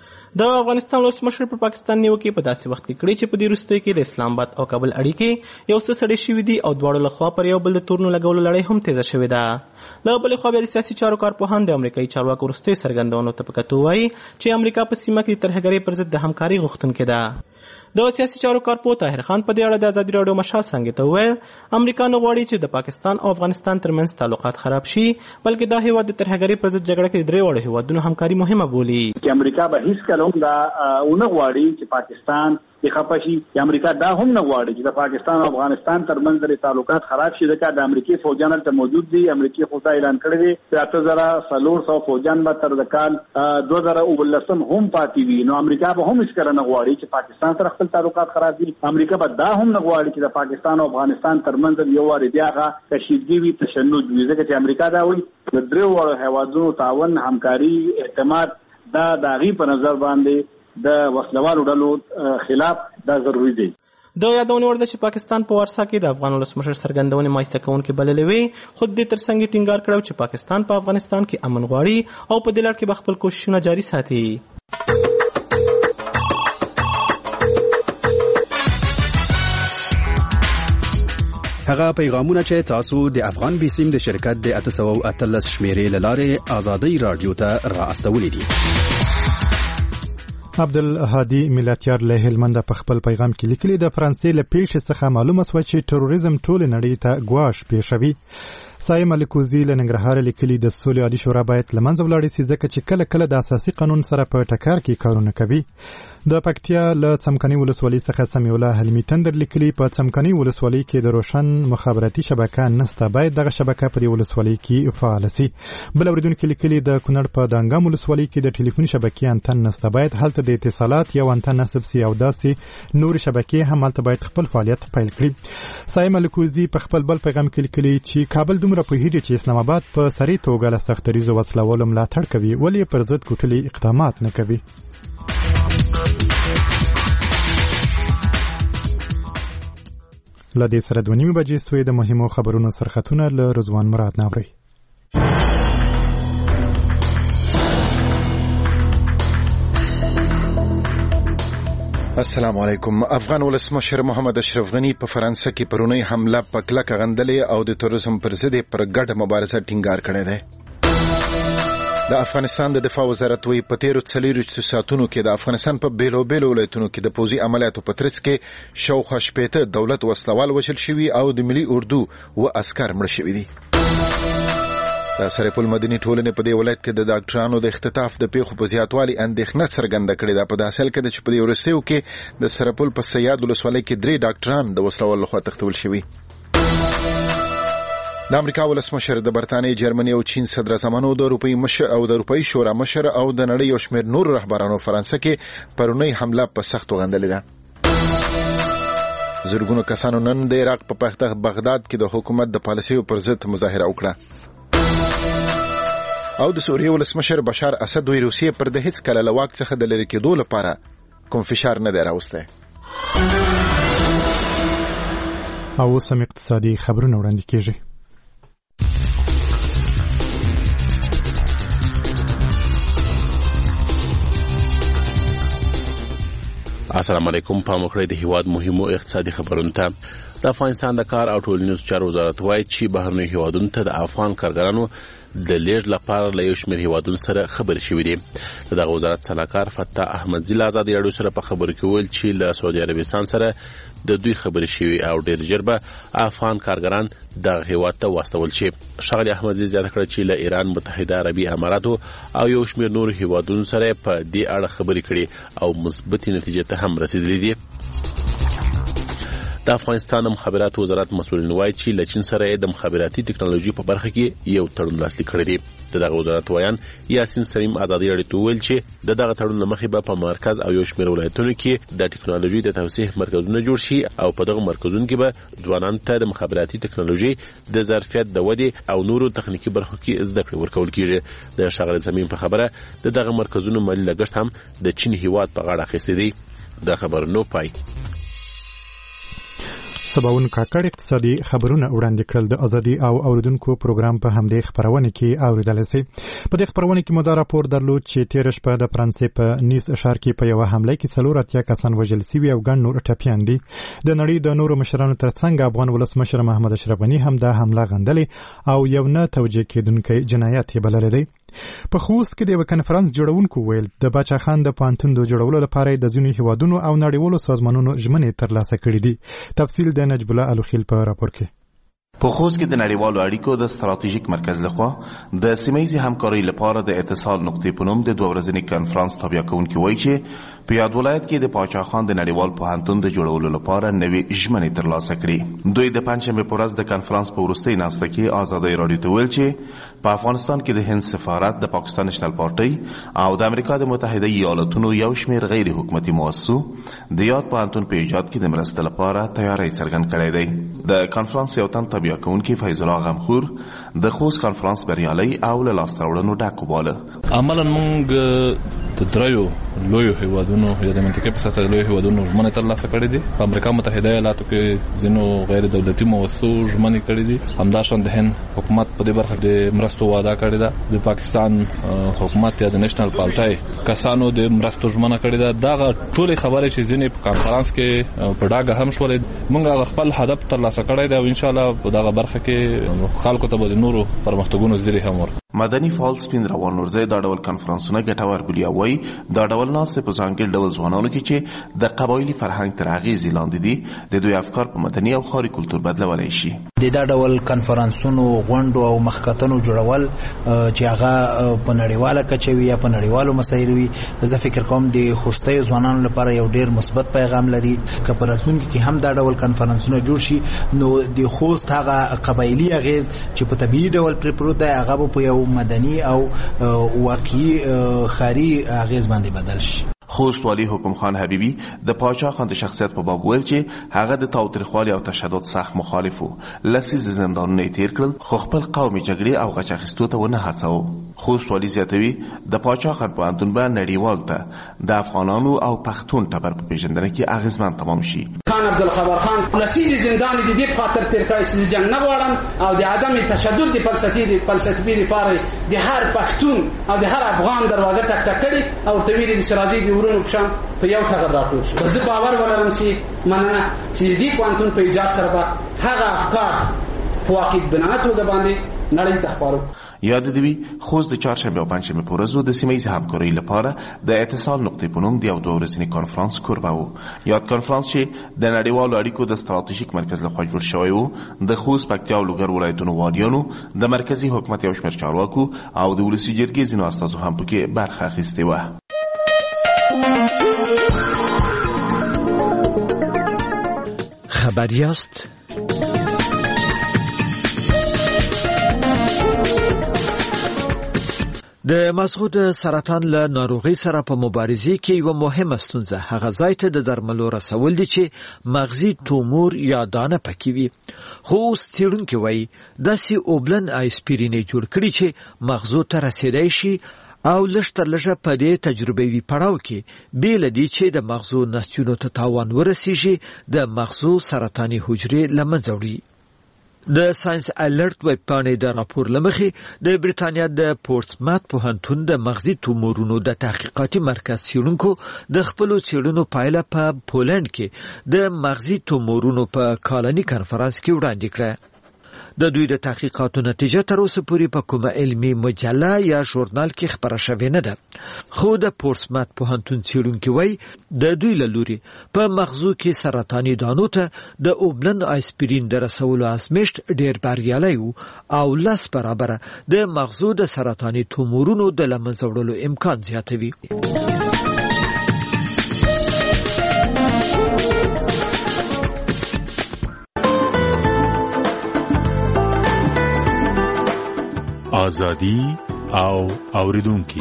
O: د افغانستان ولسمشر پر پاکستان نیوکې په داسې وخت کې کړې چې په دې وروستیو کې د اسلام آباد او کابل اړیکې یو څه سړې شوي دي او دواړو لخوا پر یو بل د تورنو لګولو لړۍ هم تیزه شوې ده. له بلې خوا بیا د سیاسي چارو کارپوهان د امریکایي چارواکو وروستیو څرګندونو ته په کتو وایي چې امریکا په سیمه کې د ترهګرۍ پر ضد د همکارۍ غوښتونکې ده. د سیاسي چارو کارپوه طاهر خان په دې اړه د ازادي راډیو مشال څنګه ته وویل امریکا نه غواړي چې د پاکستان او افغانستان ترمنځ تعلقات خراب شي بلکې دا هیواد د ترهګرۍ پر ضد جګړه کې د درې وړو هیوادونو همکاري مهمه بولي.
R: چې امریکا به هیڅ کله هم دا ونه غواړي چې پاکستان خپشي چې امریکا دا هم نه غواړي چې د پاکستان او افغانستان ترمنځ د تعلقات خراب شي ځکه د امریکای فوجان ته موجود دي. امریکای خو اعلان کړی دی چې 8400 فوجان به تر د کال 2019 هم پاتې وي. نو امریکا به هم هیڅ کله نه غواړي چې پاکستان سره خپل تعلقات خراب دي. امریکا به دا هم نه غواړي چې د پاکستان او افغانستان ترمنځ یو واری بیا کشیدګي وي تشنج وي ځکه چې امریکا دا وایي د درې وړو هیوادونو تعاون همکاري اعتماد دا داغي په نظر باندې د وسلوالو ډلو خلاف دا ضروری دی.
O: د یادونه ورده چې پاکستان په ورسا کې د افغان ولسمشر څرګندونې مایسته کوونکې بللې وي خو دې ترڅنګ ټینګار کړو چې پاکستان په افغانستان کې امن غواړي او په دې لړ کې به خپل کوششونه جاري ساتي.
S: هغه پیغامونه چې تاسو د افغان بیسیم د شرکت د 813 شمیرې لاره آزادۍ رادیو ته راستولې دي.
A: عبدالهادي ملاتیار له هلمند په خپل پیغام کې لیکلي د فرانسې له پیښې څخه معلومه شوه چې تروریزم ټول نړۍ ته ګواښ پیښوي. سایم الکوزی له ننګرهار لیکلي د سولې عالي شورا باید له منځه ولاړ شي ځکه چې کله کله د اساسي قانون سره په ټکر کې کارونه کوي. د پکتیا له څمکني ولسوالۍ څخه سمیع الله حلمي تندر لیکلي په څمکني ولسوالۍ کې د روشن مخابراتي شبکه نشته، باید دغه شبکه پر ولسوالۍ کې فعال شي. بل اوریدونکو لیکلي د کونړ په دانګام ولسوالۍ کې د ټلیفون شبکې انتن نشته، باید هلته د اتصالات یو انتن نصب سي او داسې نور شبکې هم هلته باید خپل فعالیت پیل کړي. سایم الکوزی په خپل بل پیغام کې لیکلي چې کابل دومره پوهیږي چې اسلام آباد په سری توګه له سختریزو وسلوالو ملاتړ کوي، ولې پر ضد کوټلي اقدامات نه کوي. لدې سره 2:30 بجې سوی د مهمو خبرونو سرخطونه له رضوان مراد ناوري.
N: السلام علیکم. افغان ولسمشر محمد اشرف غنی په فرانسه کې پرونی حمله په کلکه غندلې او د تروریزم پر ضد پر ګډه مبارزه ټینګار کړی دی. د افغانستان د دفاع وزارت وی په تیرو 40 ساعتونو کې د افغانستان په بیلو ولایتونو کې د پوځي عملیاتو په ترڅ کې شاوخوا 80 دولت وسلوال وژل شوي او د ملي اردو و عسكر مړ شوي دي. د سرپل مدني ټولنې په دې ولایت کې د ډاکټرانو د اختطاف د پیښو په زیاتوالي اندېښنه څرګنده کړې ده. په داسې حال کې چې په دې ورستیو کې د سرپل په سیاد ولسوالۍ کې 3 ډاکټران د وسلوال لخوا تښتول شوي. د امریکا ولسمشر د برتانیې، جرمني او چین صدر اعظمانو د اروپایي مشر او د اروپایي شورا مشر او د نړۍ یو شمېر نور رهبرانو فرانسه کې پرونی حمله په سختو غندلې ده. زرګونو کسانو نن د عراق په پایتخت بغداد کې د حکومت د پالیسیو پر ضد مظاهره وکړه. او د سوریې ولسمشر بشار اسد وی روسیې پر د هیڅ کله له واک څخه د لرې کېدو لپاره کوم فشار نه دی راوستی.
A: او اوس هم اقتصادي خبرونه وړاندې کېږي.
T: السلام علیکم. په مخړې د هیواد مهمو اقتصادي خبرونو ته د افغانستان د کار او ټولنیزو چارو وزارت وایي چې بهرنیو هیوادونو ته د افغان کارګرانو د لیږد لپاره له یو شمېر هیوادونو سره خبرې شوې دي. د دغه وزارت سلاکار فتح احمدزي له ازادي راډیو سره په خبرو کې وویل چې له سعودي عربستان سره د دوی خبرې شوې او ډېر ژر به افغان کارګران دغه هیواد ته واستول شي. ښاغلي احمدزي زیاته کړه چې له ایران، متحده عربي اماراتو او یو شمېر نورو هیوادونو سره په دې اړه خبرې کړي او مثبتې نتیجې ته هم رسېدلې دي. د افغانستان د مخابراتو وزارت مسؤلین وایي چې له چین سره د مخابراتي ټکنالوژي په برخه کې یو تړون لاسلیک کړی دی. دغه وزارت وایان یاسین سلیم ازادي راډیو ته ویل چې دغه تړون له مخې به په مرکز او یو شمېر ولایتونو کې د ټکنالوژي د توسعه مرکزونه جوړ شي او په دغه مرکزونو کې به ځوانانو ته د مخابراتي ټکنالوژي د ظرفیت د ودې او نورو تخنیکی برخو کې زده کړې ورکول کیږي. د ښاغلي سمیم په خبره دغه مرکزونو مالي لګښت هم د چین هیواد په غاړه اخیستی دی. د خبرونو پای.
A: سباون کاکړ اقتصادي خبرونه وړاندې کړل. د ازادي او اوریدونکو پروګرام په همدې خبرونه کې اوریدل شي. په دې خبرونه کې مو دا راپور درلود چې تیر شپه د فرانسې په نیس ښار کې په یو حمله کې 4 کسان وژل شوي او ګڼ نور ټپیان دي. د نړۍ د نورو مشرانو ترڅنګ افغان ولسمشر محمد اشرف غني هم د حمله غندلې او یو نه توجیه کېدونکی جنایت یې بللی دی. په خوست کې د یو کنفرانس جوړونکو ویل د باچا خان د پوهنتون د جوړولو لپاره د ځینو هیوادونو او نړیوالو سازمانونو ژمنې ترلاسه کړې دي. تفصیل د نجب الله الوخیل په راپور کې.
U: په خوست کې د نړیوالو اړیکو د ستراتیژیک مرکز لخوا د سیمه‌ییزې همکارۍ لپاره د اتصال نقطې په نوم د 2 ورځني کنفرانس تابع کوونکي وایي چې په یاد ولایت کې د پاچا خان د نړیوال پوهنتون د جوړولو لپاره نوې ژمنې ترلاسه کړې. دوی د پنځمې په ورځ د کنفرانس په وروستۍ ناسته کې ازادي راډیو ته ویل چې په افغانستان کې د هند سفارت، د پاکستان نېشنل پارټۍ او د امریکا د متحده ایالاتونو یو شمېر غیر حکومتي مؤسسو د یاد پوهنتون په ایجاد کې د مرستې لپاره تیاری څرګند کړی دی. د کنفرانس یو تن تابع کوونکی فیض الله غمخور د خوست کنفرانس بریالي او له لاسته راوړنو ډک وباله.
H: عملاً موږ د دریو لویو هیوادونو یا د منطقې په سطح لویو هیوادونو ژمنې ترلاسه کړې دي. په امریکا متحده ایالاتو کې ځینو غیر دولتي مؤسسو ژمنې کړې دي. همداشان د هند حکومت په دې برخه کې مرستو وعده کړې ده. د پاکستان حکومت یا د نېشنل پارټۍ کسانو د مرستو ژمنه کړې ده. دا ټولې خبرې چې ځینې په کانفرنس کې په ډاګه هم شولې، موږ خپل هدف ترلاسه کړی دی او ان شاء الله په دغه برخه کې خلکو ته به د نورو پرمختګونو زیری هم ورکړو.
U: مدني فعال سپین روان نورزی دا ډول کنفرانسونه ګټور بولي او وايي دا ډول ناستې په ځانګړي ډول ځوانانو کې چې د قبایلي فرهنګ تر اغېزې لاندې دي د دوی افکار په مدني او ښاري کلتور بدلولی شي.
C: د دا ډول کنفرانسونو غونډو او مخکتنو جوړول چې هغه په نړیواله کچه وي یا په نړیوالو مسایلو وي، زه فکر کوم د خوستي ځوانانو لپاره یو ډیر مثبت پیغام لري. که په راتلونکي کې هم دا ډول کنفرانسونه جوړ شي نو د خوست هغه قبایلي اغېز چې په طبیعي ډول پرې پروت دی هغه به په یو مدني او واقعي ښاري اغېز باندې بدل شي.
U: خوست والی حکم خان حبیبی د پاچا خان د شخصیت په باب ویل چې هغه د تاوتریخوالي او تشدد سخت مخالف و. لسیز زندانونه یې تیر کړل خو خپل قومي جګړې او غچ اخیستو ته ونه هڅاوه. خوست والی زیاتوي د پاچا خان پوهنتون به نړیوال ته د افغانانو او پښتون ټبر په پیژندنه کې اغیزمن تمام شي.
V: خان عبدالخبر خان لسیز زندان د دې خاطر تیر کړی چې جنگ نه غواړم او د عدم تشدد د فلسفي لپاره د هر پښتون او د هر افغان دروازه ټک ټک کړي او ورته ویلي چې راځي د ورونو پشان په یو ټغر راټول شو. زه باور ولرم چې مننه چې دې پوهنتون په ایجاد سره به هغه افکار په واقعیت بنا توګه باندې نړۍ ته خپارو.
U: یاد دی خوست د چهارشنبه او پنجشنبه په ورځو د سیمه ییزې همکارۍ لپاره د اتصال نقطې په نوم د یو 2 ورځني کنفرانس کوربه و. یاد کنفرانس چې د نړیوالو اړیکو د ستراتیژیک مرکز لخوا جوړ شوی و د خوست، پکتیا او لوګر ولایتونو والیانو، د مرکزي حکومت یو شمېر چارواکو او د ولسي جرګې ځینو استازو هم پکې برخه اخیستې وه.
B: خبریاست د مغزو د سرطان له ناروغي سره په مبارزه کې یو مهمه ستونزه هغه ځای ته د درملو رسول دي چې مغزي تومور یا دانه پکې وي. خو څېړونکي وایي داسې اوبلن آیسپرین جوړ کړي چې مغزو ته رسیدای شي او لږ تر لږه په دې تجربوي پړاو کې بیل دي چې د مغزو نسجونو ته تاوان ورسیږي د مغزو سرطاني حجرې له منځه وړي. د ساينس الرټ ویب پاڼې د راپور لمخې د بریتانیا د پورټسمات پوهنتون د مغزي تومورونو د تحقیقاتي مرکز څېړونکو د خپلو څېړنو پایله په پولند کې د مغزي تومورونو په کالني کنفرانس کې وړاندې کړه. د دوی د تحقیقاتو نتیجه تر اوسه پورې په کومه علمي مجله یا ژورنال کې خبره شوې نه ده. خو د پورټسمات پوهنتون څېړونکي وایي د دوی له لوري په مغزو کې سرطاني دانو ته د اوبلن آیسپرین د رسولو ازمېښت ډېر بریالی و او 10 برابره د مغزو د سرطاني تومورونو د له منځه وړلو امکان زیاتوي.
W: آزادی او اوریدونکي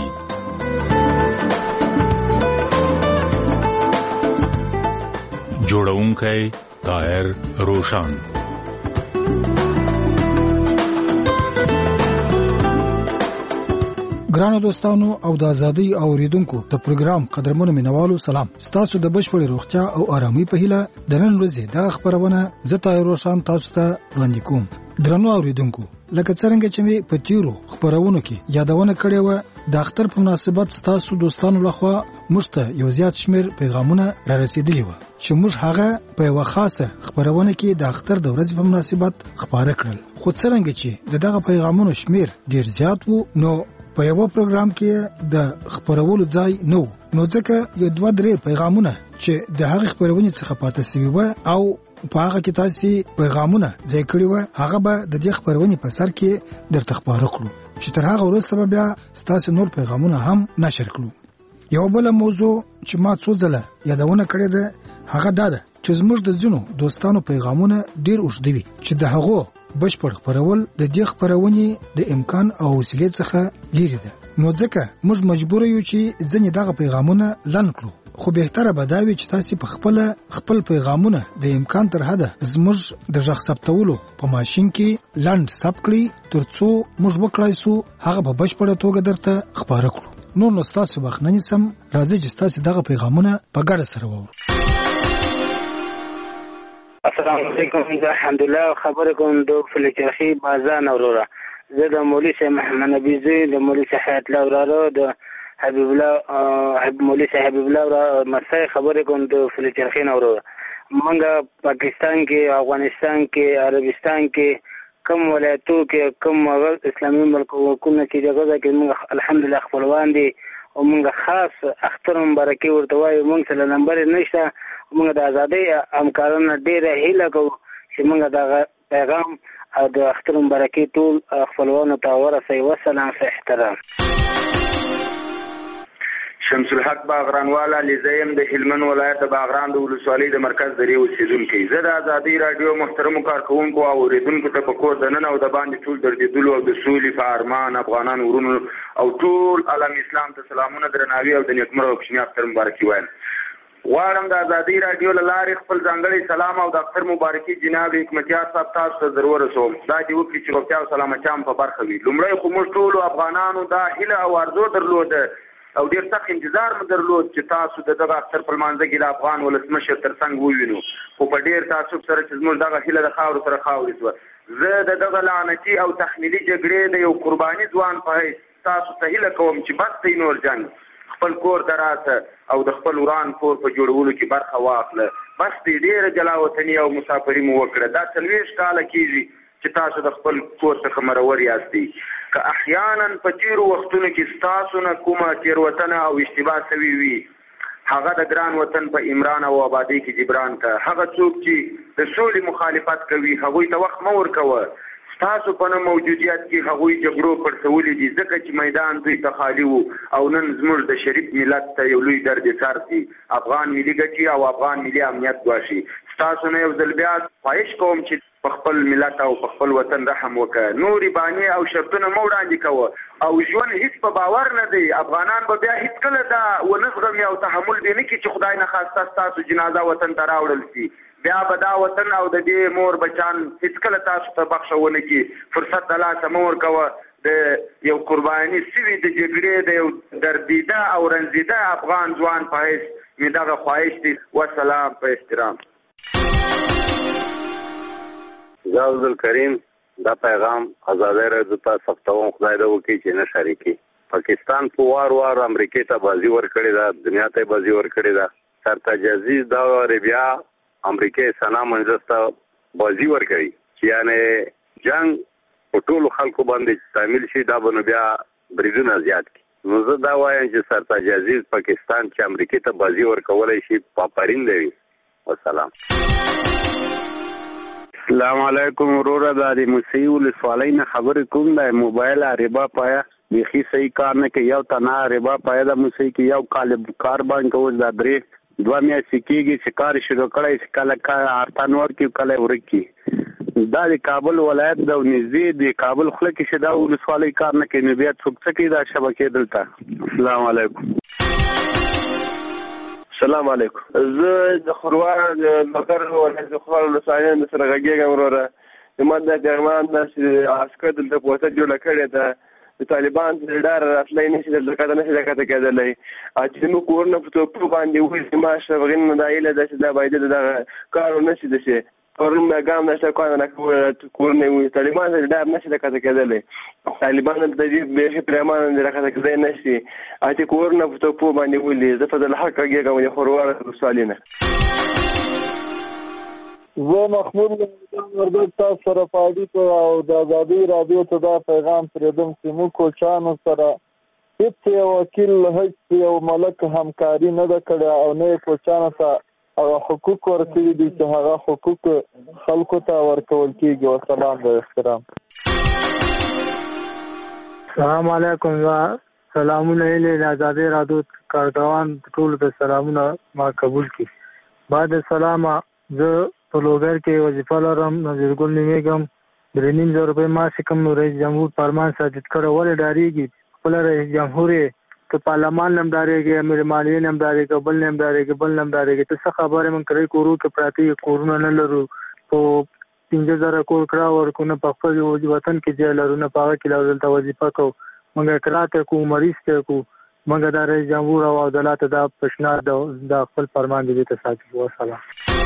W: جوړونکی طاهر روشان.
X: ګرانو دوستانو او د آزادۍ اوریدونکو ته پروګرام قدرمنو مینوالو سلام. ستاسو د بشپړې روغتیا او آرامۍ په هیله د نن ورځې دا خبرونه زه طاهر روشان تاسو ته وړاندې کوم. درنو اوریدونکو، لکه څنګه چې مې په تیرو خبرونو کې یادونه کړې و د اختر په مناسبت ستاسو دوستانو لخوا موږ ته یو زیات شمیر پیغامونه را رسیدلي و چې موږ هغه په یوه خاصه خبرونه کې د اختر د ورځې په مناسبت خبره کړل. خو څرنګه چې دغه پیغامونو شمیر ډیر زیات وو نو په یو پروګرام کې د خبرولو ځای نو ځکه یو 2-3 پیغامونه چې د هغه خبرونه څخه پاتې شوي و او په هغه کې تاسو پیغامونه ځای کړی و هغه به د دې خبرونه په سر کې درته خبرو کړو چې تر هغه وروسته بیا تاسو نور پیغامونه هم نشر کړو. یو بل موضوع چې ما څو ځله یادونه کړې ده هغه دا ده چې زموږ د ځینو دوستانو پیغامونه ډیر اوږد دي چې د هغو بشپړ خبرول د دې خبرونې د امکان او وسیلې څخه لري ده. نو ځکه موږ مجبور یو چې ځینې دغه پیغامونه لاند کړو. خو بهتره به دا وي چې تاسو په خپل پیغامونه د امکان تر حده زموږ د ژغ ثبتولو په ماشين کې لاند ثبت کړئ ترڅو موږ وکړای شو هغه په بشپړه توګه درته خبره کړو. نور نو ستاسو وخت نه نیسم، راځئ چې ستاسو دغه پیغامونه په ګډه سره وورو.
D: السلام علیکم، زه الحمدلله خبرې کوم د فلچرخي بازان وروره. زه د مولوي صاحب محمد نبي زوی، د مولوي صاحب حیات الله وراره، د حبیب الله مولوي صاحب حبیب الله وراره مرسای خبرې کوم د فلچرخي نه وروره. موږ پاکستان کې، افغانستان کې، عربستان کې کوم ولایتو کې کوم اسلامي ملکونه چې دغه کې موږ الحمدلله خپلوان دي او موږ خاص اختر مبارکي ورته وایو. موږ سره نمبر نشته، موږ د ازادۍ همکارانو ډېره هیله کوو چې موږ دغه پیغام او د اختر مبارکي ټول خپلوانو ته ورسوي. وسلام، احترام.
E: شمس الحق باغران والا لزیم د هلمند ولایت د باغران د ولسوالۍ د مرکز درې اوسیدونکی. زه د ازادۍ رادیو محترمو کارکوونکو او اوریدونکو ته په کور دننه او د باندې ټول دردېدلو او د سولې په ارمان افغانان ورونو او ټول عالم اسلام ته سلامونه، درناوي او د نیکمرغه کوچني اختر مبارکي وایم. غواړم د ازادۍ رادیو له لارې خپل ځانګړی سلام او د اختر مبارکي جناب حکمتیار صاحب تاسو ته در ورسوم. دا دې وکړي چې روغتیا او سلامتیا هم په برخه وي. لومړی خو موږ ټولو افغانانو دا هیله او ارزو درلوده او ډېر سخت انتظار مو درلود چې تاسو د دغه اختر په لمانځه کې د افغان ولسمشر تر څنګ ووینو، خو په ډېر تعصب سره چې زموږ دغه هیله د خاورو سره خاورې شوه. زه د دغه لعنتي او تحمیلي جګړې د یو قرباني ځوان په حیث تاسو ته هیله کوم چې بس دی نور جنګ، خپل کور ته راسه او د خپل وران کور په جوړولو کې برخه واخله. بس دی ډېره جلاوطني او مسافري مو وکړه. دا 40 کاله کېږي چې تاسو د خپل کور څخه مرور یاستئ. که احیانا په تیرو وختونو کې ستاسو نه کومه تېروتنه او اشتباه سوي وي، هغه د ګران وطن په عمران او آبادۍ کې جبران که. هغه څوک چې د سولې مخالفت کوي هغوی ته وخت مه ورکوه. ستاسو په نه موجودیت کې هغوی جګړو پړسولي دي، ځکه چې میدان دوی ته خالي وو او نن زموږ د شریف ملت ته یو لوی درد سر دي. افغان ملي ګټې او افغان ملي امنیت ګواښي. ستاسو نه یو ځل بیا خواهش کوم چې په خپل ملت او په خپل وطن رحم وکړه. نورې بانې او شرطونه مه وړاندې کوه او ژوند هیڅ په باور نه دی. افغانان به بیا هیڅکله دا ونه زغمي او تحمل دې نه کړي چې خدای نخواسته ستاسو جنازه وطن ته راوړل شي. بیا به دا وطن او د دې مور بچان هیڅکله تاسو ته بخښه ونه کړي. فرصت د لاسه مه ورکوه. د یو قرباني سوي د جګړې د یو دردیده او رنځیده افغان ځوان په حیث مې دغه خواهش دی. وسلام، په احترام.
F: زه عبدالکریم دا پیغام ازادۍ رادیو ته ثبتوم. خدای دې وکړي چې نه شریکي. پاکستان په وار امریکې ته بازي ورکړې ده، دنیا ته بازي ورکړې ده. سرتاج عزیز دا عربیا امریکې سنا منځ ته بازي ورکړي چې یعنی جنگ په ټولو خلکو باندې شامل شي. دا به نو بیا بریدونه زیات کړي. نو زه دا وایم چې سرتاج عزیز پاکستان چې امریکې ته بازي ورکولی شي پاپارین دی. وسلام. السلام علیکم وروره، دا د موسی ولسوالۍ نه خبرې کوم. د موبایل ربا پایا بیخي صحیح کار نه کوي. یو تنه ربا پایا د موسی کې یو کال کار باندې کوي. دا درې 2 میاشتې کېږي چې کار شروع کړی، کله ارتان ورکړي کله ورکړي. دا د کابل ولایت د نږدې د کابل خوله کې چې دا ولسوالۍ کار نه کوي، نو بیا څوک څه کوي دا شبکې دلته. السلام علیکم.
J: السلام علیکم. زه د خروار د مقر ولایت د خروار ولسوالۍ نه سره غږیږم وروره. زما د پیغام دا چې عسکر دلته پوسټ جوړه کړې ده، د طالبان ډار راتلی نشي دلته کته نشي کته کېدلی. چې موږ کورونه په توپو باندې وایي ما شفغین دا ایله ده چې دا باید دغه کار نشي دشي پرون ګام نشته کوانه کورونه وي. طالبان ډار نشي کته کېدلی. طالبان د دې به پرمان نه راکته کېدای نشي. چې کورونه په توپو باندې وایي. زه په دغه حق کې کوم خروار ولسوالۍ نه.
Y: زه محمود وردګ تاسو سره پاډي او د ازادۍ رادیو ته دا پیغام پرېږدم چې موږ کوچانو سره هېڅ یو وکیل هېڅ یو ملک همکاري نه ده کړې او نه یې کوچانو ته هغه حقوق ورکړي دي چې هغه حقوق خلکو ته ورکول کېږي. وسلام، د احترام.
Z: السلام علیکم. سلامونه د ازادۍ رادیو کارګران ټولو ته سلامونه ما قبول کړي. بعد سلامه زه په لوګر کې وظیفه لرم. نظرګل نومیږم. 3,500 روپۍ معاش کوم. رئیس جمهور فرمان صادق کړی. ولې ډارېږي؟ خپل رئیس جمهور یې که پارلمان نه هم ډارېږي، امیر مالیې نه هم ډارېږي، بل نه هم ډارېږي، بل نه هم ډارېږي. ته څه خبرې موږ کړی کورو کې پراته کورونه نه لرو. په 15,000 کور کړه ورکو، نه په خپل وطن کې ځای لرو، نه په هغه کې دلته وظیفه کوو. موږ اقرار ته کوو، مریض ته کوو. موږ د رئیس جمهور او عدالت د پیشنهاد د خپل فرمان دي ته ساتي. والسلام.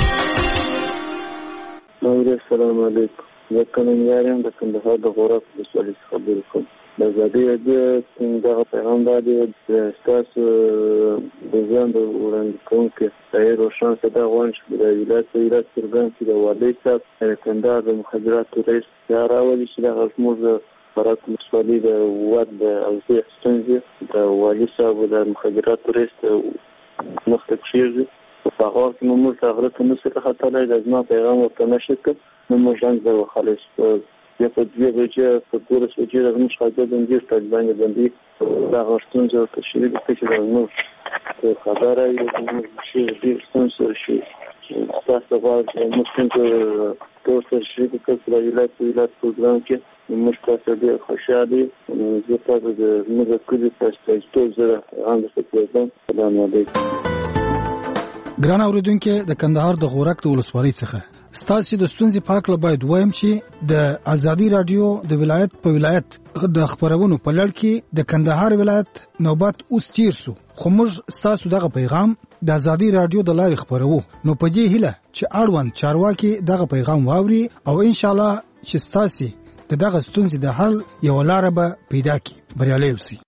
G: السلام علیکم. د کندهار د کندهار د غورک ولسوالۍ خبرې کوم. د ازادي راډیو دغه پیغام دی د تاسو د ځان د وړاندې کوونکي ځای روشن صدا غواړم چې د ولایت پروګرام کې د والي صاحب د کندهار د مخابراتو رئیس راولي چې دغه زموږ د غورک ولسوالۍ د وارد د اوضاع ستونزې د والي صاحب د مخابراتو رئیس مخ ته کېږي. په هغه وخت کې موږ ته غره ته نشو راختلی د زما پیغام ورته نشي کړ نو موږ ځان زه وخلص یا په دوه بجې په 12 بجې زموږ خاطر د طالبان باندې دا غوښتنه چې تشریح وکړي چې موږ خبره یې شي د ستونزې شي تاسو غواړئ موږ څنګه تشریح وکړو د ولایت پروګرام کې موږ تاسو ډېر خوشاله زه تاسو د موږ کلی تاسو ټول زه هم ستاسو سلام علیکم.
X: ګران اوریدونکو د کندهار د غورک د ولسوالۍ څخه ستاسو د ستونزې په اړه باید وایم چې د ازادي رادیو د ولایت په ولایت د خبرونو په لړ کې د کندهار ولایت نوبت اوس تیر سو خو موږ ستاسو دغه پیغام د ازادي رادیو د لارې خبرو نو په دې هیله چې اړوند چارواکي دغه پیغام واوري او ان شاء الله چې ستاسو دغه ستونزې د حل یو لار به پیدا کړي بریالي اوسئ.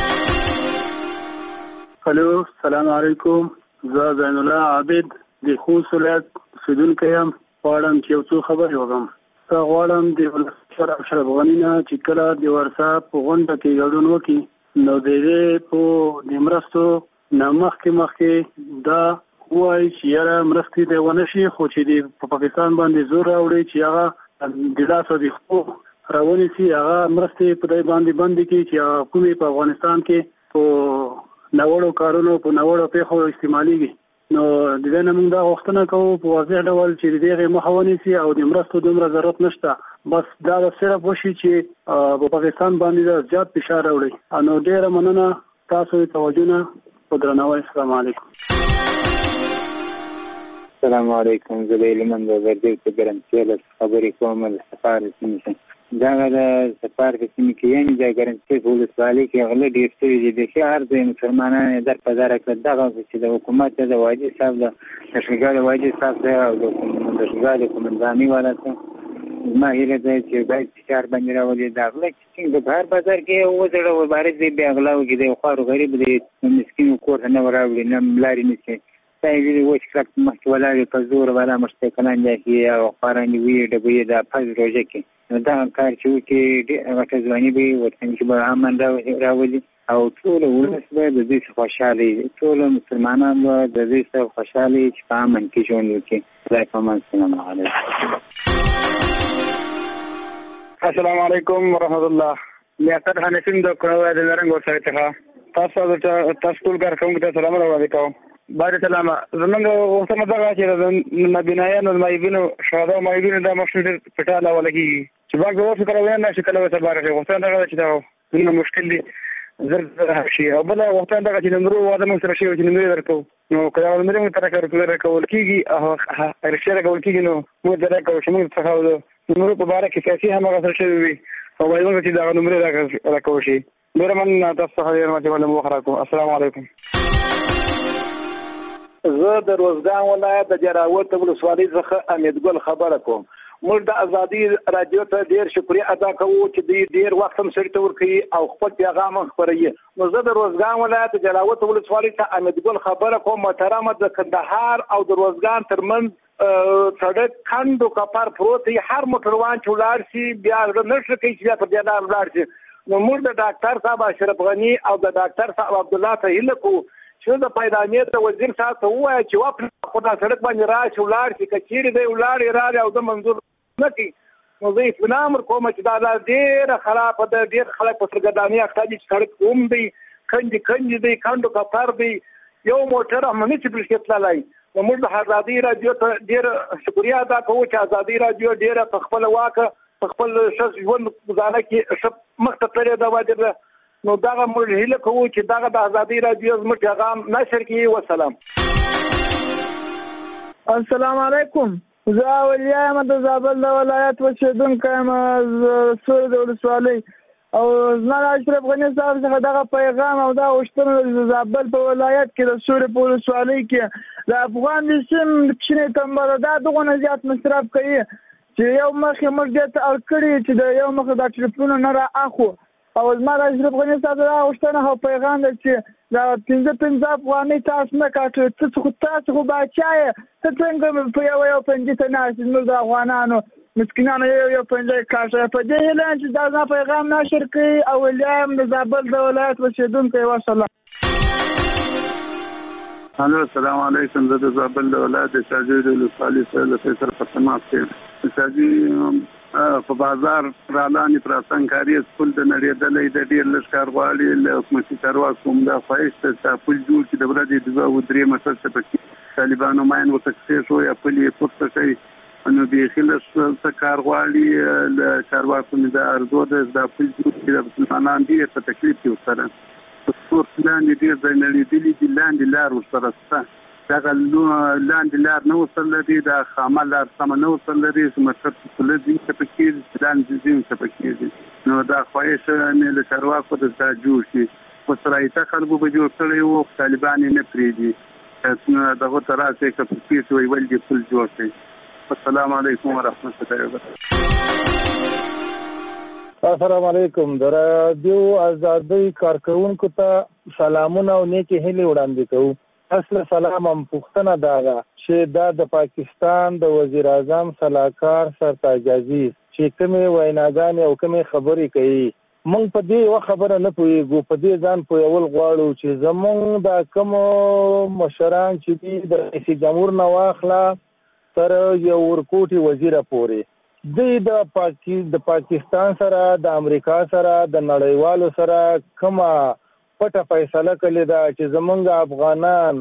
Z: الو السلام علیکم. زه زین الله عابد د خوست ولایت اوسیدونکی یم. غواړم چې یو څه خبرې وکړم. زه غواړم د ولسمشر اشرف غني نه چې کله د ورسا په غونډه کې ګډون وکړي نو د دې په د مرستو نه مخکې دا وایي چې یاره مرستې دی ونه شي خو چې په پاکستان باندې زور راوړي چې هغه د لاسو د خپل راونیسي هغه مرستې په دې باندې بندي کړي چې کومې په افغانستان کې په نوړو کارونو په نوړو پیښو استعماليږي. نو د دې نه موږ دا غوښتنه کوو په واضح ډول چې دغه مخاوني سي او د مرستو دومره ضرورت نشته بس دا صرف وشي چې په پاکستان باندې زیات فشار راوړي. نو ډیره مننه تاسو توجه نه په درناوي. السلام علیکم.
I: السلام علیکم. زه د لمن د وردی په ګرانتیل خبرې کوم د سفارت څخه. دا د سفارت څخه یعنی د ګرانتیل ولسوالۍ کې غله ډیر څه دي چې هر ځای مسلمانانو در په دار کې دغه چې د حکومت د واجب صاحب د تشکیل واجب صاحب او د تشکیل کومنداني ولاته ما هیله ده چې باید فشار باندې راولي دا غله چې د بهر بازار کې وځړو وبارز دی بیا غلاو کې د خو غریب دی مسکین کور نه وراوړي نه ملاري نشي سایوی وښ کړه مخ ولاړ په زور ولا مشته کلان دی او قراني وی د بي د پاز روزه کې دا کار چې کې هغه ځواني به ورته چې به امن راولي او ټول ولس به د دې خوشحالي ټول مسلمانان به د دې خوشحالي چې په امن کې ژوند وکړي. السلام علیکم.
K: السلام علیکم ورحمت الله. میاقت حنفیم د کړه د نرنګ ورسره ته تاسو ټول کارکونکو ته سلام علیکم. بعد سلام زمونږ وختونه دا چې نبینایانو مایبینو شهدا مایبینو دا مشکل پټاله ولګي چې باغ اوس کړو نه شي کله وسه بارغه وختونه دا چې دا نو مشکل دي زر شي او بل وختونه دا چې نمبر واده مو سره شي چې نمبر درکو نو کله نمبر مو تر کول کیږي هغه ارشاد کول کیږي نو مو درکو چې موږ څه نمبر په باره کې سیاسي هم غوښتل شوی او وایي چې دا نمبر راکو شي ډیر من تاسو خبرې ماته مو خراکو. السلام علیکم.
L: زه د روزګان ولایت د جراوت ولسوالۍ څخه امیدګل خبره کوم. موږ د ازادي رادیو ته ډیر شکریه ادا کوو چې ډیر وخت هم سړی ته ورکوي او خپل پیغام خپروي. نو زه د روزګان ولایت د جراوت ولسوالۍ ته امیدګل خبره کوم. محترمه د کندهار او د روزګان ترمنځ سړک کندو کپر پروت دی. هر موټروان چې ولاړ شي بیا نشي کوي چې پر دې لار ولاړ شي. نو موږ د ډاکټر صاحب اشرف غني او د ډاکټر صاحب عبد الله ته هیله کوو چې د پیدانې د وزیر صاحب ته ووایي چې واپس خدا سړک باندې راشي ولاړ شي کچېرې دی ولاړ راځي او د منظور نه کوي. نو زه اطمینان ورکوم چې دا ډېره خرابه ده. ډېر خلک په سرګردانۍ اخته دي چې سړک کوم دی کنډې دی کندو کپر دی یو موټر هم نه شي پرې تللی. نو موږ د ازادي رادیو ته ډېر شکریه ادا کوو چې ازادي رادیو ډېره په خپله واکه په خپل ژوند ګزاره کې مخته تللې ده واجب. نو دغه موږ هیله کوو چې دغه د ازادي رادیو زموږ پیغام نشر کړي. والسلام.
Z: السلام علیکم. زه اولیا یم د زابل د ولایت اوسیدونکی یم سور د ولسوالۍ.
Y: او زما اشرف غني صاحب څخه دغه پیغام او دا غوښتنه د زابل په ولایت کې د سورې په ولسوالۍ کې د افغان د سیم کښینې تمبر دا دغونه زیات مصرف کوي چې یو مخې موږ دې ته اړ کړي چې د یو مخې دا ټلیفونونه نه را اخو او زما د اشرف غني صاحب دا غوښتنه او پیغام دی چې دا 15 افغانۍ تاسو نه کاټو تاسو خو باچا یې ته څنګه په یو پنځه ته ناست زموږ د افغانانو مسکینانو یو پنځه کاټو په دې هیله چې دا زما پیغام نشر کړي او ولیم د زابل د ولایت اوسېدونکی وسلام.
M: الو السلام علیکم. زه د زابل د ولایت د شاجوی د ولسوالۍ سره په تماس کې یم. شاجوی په بازار را لاندې پر اسانکاري سکول د نړېدلې د ډېر لږ کار غواړي له حکومتي چارواکو کوم دا خواهش ته پل جوړ چې د ورځې د 2 او 3 مسل څخه پکې طالبانو ماین وتکسي شو یا پلي پورته کوي نو به خلک کار غواړي له چارواکو نه د ارزو د پل جوړ چې د مسلمانانو ډېر په تکلیف کې وسره څور لاندې ډېر ځای نړېدلي دي لاندې لار ورسره شته دغه لاندې لار نه وصل لري د خامه لار سمه نه وصل لري چې مطلب ټول دې څه پکې دي لاندې دې څه پکې دي نو دا خواهش نه له چارواکو د جوړ شي خو سره ایته خلکو به جوړ کړی وو طالبان نه پریږدي دغه تراسه کې پکې وي ول دې ټول جوړ شي. السلام علیکم ورحمت الله وبرکاته.
Z: السلام علیکم. د رادیو آزادۍ کارکونکو ته سلامونه او نیکی هیلې وړاندې کوو. اصل سلام هم پوښتنه دا چې دا د پاکستان د وزیر اعظم صلاحکار سرتاج عزیز چې کومې ویناګانې او کومې خبرې کوي موږ په دې یوه خبره نه پوهېږو په دې ځان پوهول غواړو چې زموږ دا کوم مشران چې دي د رئیس جمهور نه واخله تر یو ورکوټي وزیره پورې دوی د پاکستان سره د امریکا سره د نړیوالو سره کومه پټه فیصله کړې ده چې زمونږ افغانان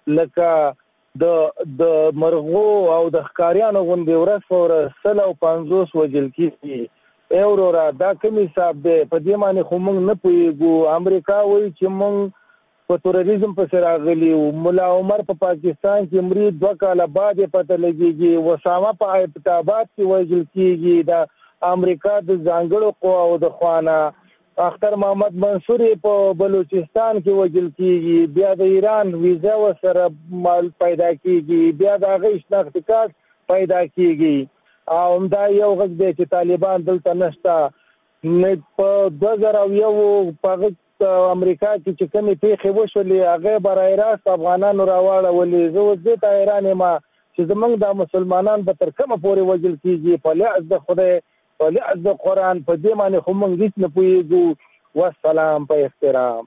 Z: لکه د مرغو او د ښکاریانو غوندې ورځ په ورځ 150 وژل کېږي اورورا دا کوم حساب دی په دې باندې خو موږ نه پوهېږو. امریکا وایي چې موږ په تروریزم پسې راغلي وو. ملا عمر په پاکستان کې مري 2 کاله بعد یې پته لګېږي. وسامه په ایبټاباد کې وژل کېږي د امریکا د ځانګړو قواو د خوانه. اختر محمد منصور په بلوچستان کې وژل کېږي. بیا د ایران ویزا ورسره مال پیدا کېږي. بیا د هغه شناختي کارت پیدا کېږي. او همدا یو غږ دی چې طالبان دلته نشته. په 2001 په امریکا کې چې کومې پیښې وشولې هغه برای راست افغانانو راواړولې. زه اوس دې ته حیران یم چې زموږ دا مسلمانان به تر کومه پورې وژل کېږي په لعز د خدای په لعز د قرآن په دې باندې خو موږ هېڅ نه پوهېږو. والسلام په احترام.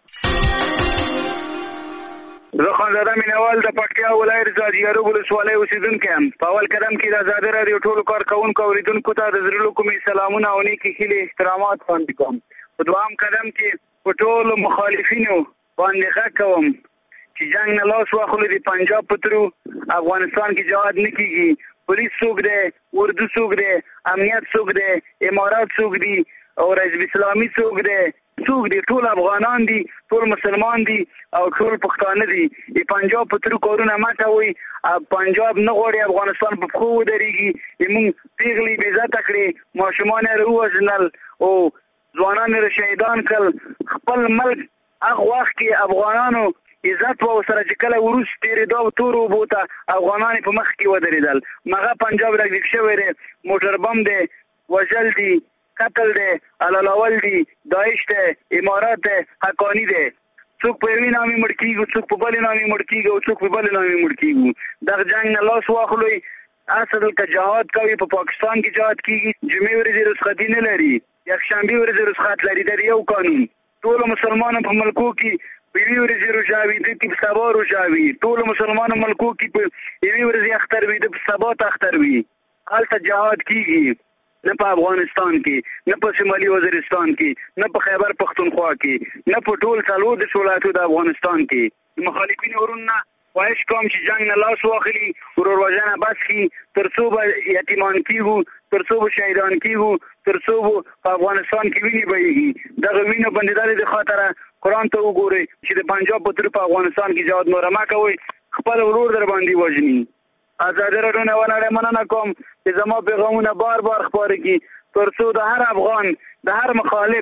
K: زه خانزاده مینوال د پکتیا ولایت زاجیارو ولسوالۍ اوسېدونکی یم. په اول قدم کې د ازادي راډیو ټولو کارکوونکو اورېدونکو ته د زړه له کومې سلامونه او نیکې هیلې احترامات وړاندې کوم. په دوام قدم کې په ټولو مخالفینو باندې غږ کوم چې جنګ نه لاس واخلو. د پنجاب په ترو افغانستان کې جهاد نه کېږي. پولیس څوک دی، اردو څوک دی، امنیت څوک دی، امارات څوک دي او حزب اسلامي څوک دی څوک دي؟ ټول افغانان دي، ټول مسلمان دي او ټول پښتانه دي. د پنجاب په ترو کارونه ماته وي. پنجاب نه غواړي افغانستان په پښو ودرېږي. موږ پیغلې بې عزته کړې، ماشومان یې راووژنل او ځوانان یې شهیدان کړل. خپل ملک هغه وخت کې افغانانو عزت و سره چې کله وروس تېرېدو او تورو اوبو ته افغانان په مخ کې ودرېدل. مغه پنجاب راګډ شوی دی، موټر بم دی، وژل دی، قتل دی، علالول دی، داعش دی، امارات دی، حقانی دی. څوک په یوې نامې مړ کېږي، څوک په بلې نامې مړ کېږي او څوک په بلې نامې مړ کېږي. دغه جنګ نه لاس واخلئ. اصل که جهاد کوي په پاکستان کې جهاد کېږي. جمعې ورځې رخصتي نه لري، یکشنبې ورځې رخصت لري. دا یو قانون. ټولو مسلمانو په ملکو کې په یوې ورځې روژه وي، دوی کې په سبا روژه وي. ټولو مسلمانو ملکو کې په یوې ورځې اختر وي، دوی په سبا ته اختر وي. هلته جهاد کېږي. نه په افغانستان کې، نه په شمالي وزیرستان کې، نه په خیبر پښتونخوا کې، نه په ټول 40 ولایتو د افغانستان کې. مخالفین ورونه خواهش کوم چې جنګ نه لاس واخلي، ورور وژنه بس کړي، تر څو به یتیمان کېږو، تر څو به شهیدان کېږو، تر څو به په افغانستان کې وینې بهېږي. دغه وینو بندېدلې د خاطره قرآن ته وګورئ چې د پنجاب په تر په افغانستان کې جهاد نوره مه کوئ، خپل ورور در باندې وژني. ازادي راډیو نه ولاړې مننه کوم چې زما پیغامونه بار بار خپاره کړي تر څو د هر افغان، د هر مخالف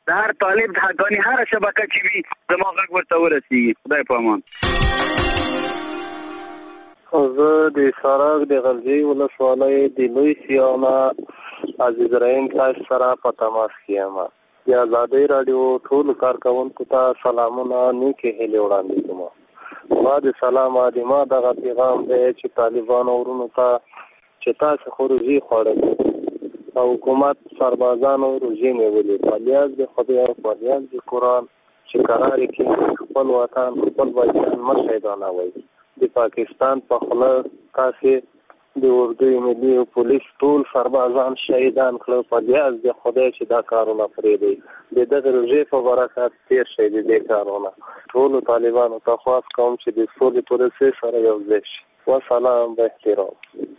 K: د هر طالب د حقاني هر شبکه چې وي زما غږ ورته ورسیږي. خدای په امان.
N: زه د سارک د غلجي ولسوالۍ د لوی سیانا عزیز رحیم صاحب سره په تماس کې یم. د ازادۍ راډیو ټولو کارکوونکو ته سلامونه نیکې هیلې وړاندې کوم. بعد سلامه د ما دغه پیغام دی چې طالبانو ورونو ته چې تاسو خو روژې خوړلې او حکومت سربازانو روژې نیولې په لیاز د خدای او په لیاز د قرآن چې قرار کې خپل وطن خپل بچیان مه شهیدانوئ. د پاکستان په خوله تاسې د اردو ملي او پولیس ټول سربازان شهیدان کړل په لیاز د خدای چې دا کارونه پرېږدئ. د دغه روژې په برکت تېر شئ د دې کارونه. ټولو طالبانو ته خواست کوم چې د سولې پروسې سره یو ځای شي. وسلام به احترام.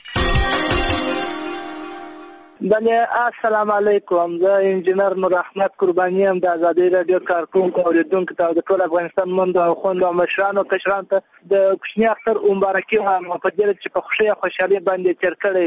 Z: بله السلام علیکم. زه انجینر نور احمد قربانی یم د ازادۍ راډیو کارکونکو او اوریدونکو ته د ټول افغانستان موندو او خوندو او مشرانو کشرانو ته د کوچني اختر مبارکي وایم په دې چې په خوښۍ او خوشحالۍ باندې تېر کړی.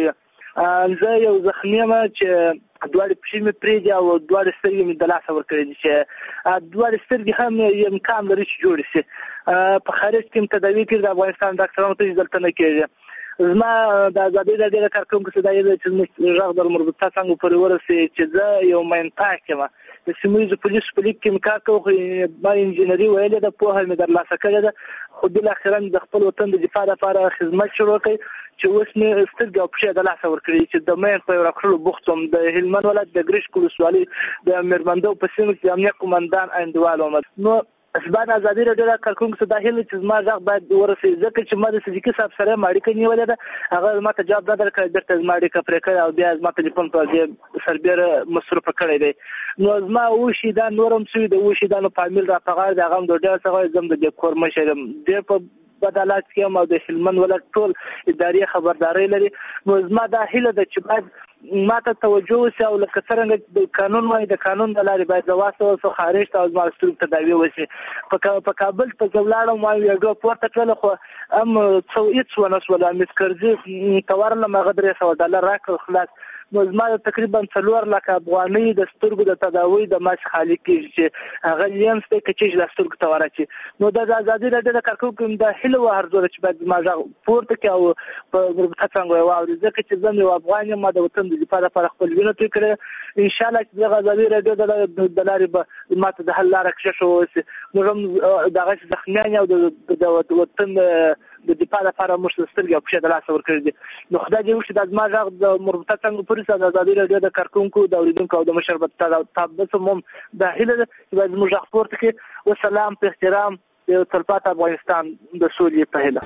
Z: زه یو زخمي یم چې دواړې پښې مې پرې دي او دواړې سترګې مې د لاسه ورکړې دي چې دواړې سترګې هم امکان لري چې جوړې شي. په خارج کې تداوي کېږي د افغانستان ډاکټرانو ته دلته نه کېږي. زما د ازادۍ راډیو د کارکونکو څخه دا یو چې زموږ غږ در مربوطه څنګه پورې ورسېږي چې زه یو مینپاک یم. د سیمه ییزو پولیسو په لیک کې مې کار کوم خو ما انجینري ویلې ده پوهه مې ترلاسه کړې ده خو بالاخره مې د خپل وطن د دفاع لپاره خدمت شروع کړی چې اوس مې سترګې او پښې د لاسه ورکړي چې د مین په راکړلو بوخت وم. د هلمند ولایت د ګرشک ولسوالۍ د میرمندو په سیمه کې د امنیت قومندان انډوال وم. نو اسبان ازادي راډیو د کارکونکو څخه دا هیله چې زما غږ باید ورسېږي ځکه چې ما د صدیقي صاحب سره اړیکه نیولې ده هغه ما ته جواب نه درکړی بیرته زما اړیکه پرې کړې او بیا زما ټلیفون په دې سربیره مصروفه کړی دی. نو زما اوه شهیدان نور هم شوي د اوه شهیدانو فامیل راپغار د هغه هم د ډېر څخه زم د دې کور مشر یم. ډېر په بدالات کې هم او د هلمند ولایت ټول اداري خبرداری لري. نو زما دا هیله ده چې باید ما ته توجه وشي او لکه څرنګه د قانون وایي د قانون د لارې باید د واسطه خارج ته زما سترګو تداوي وشي. په کابل ته زه ولاړم ما ویډیو پورته کړله خو هم هېڅ ونه شول. امید کرزي ته ورغلم هغه $300 راکړل خلاص. نو زما تقریبا 4 لکه افغانۍ د سترګو د تداوي د ماش خالي کېږي چې هغه لینس دی که چې د سترګو ته ورچي. نو د ازادۍ راډیو د کارکونکو د هیله وهرځوله چې باید زما غږ پورته کړي او په مربوطه څانګه یې واوري ځکه چې زه یو افغان یم. ما د وطن د دفاع لپاره خپل وینه توی کړې. انشاءالله چې دغه ازادۍ راډیو د لارې به ما ته د حل لاره کشف وشي. موږ هم دغه زخمیان یو د وطن د دفاع لپاره موږ سترګې او پښې د لاسه ورکړي دي. نو خدای دې وکړي دا زما غږ د مربوطه څانګو پورې د ازادۍ راډیو د کارکونکو د اوریدونکو او د مشر تاسو هم دا هیله ده چې باید موږ غږ پورته کړي. وسلام په احترام د تلپاتې افغانستان د سولې په هیله.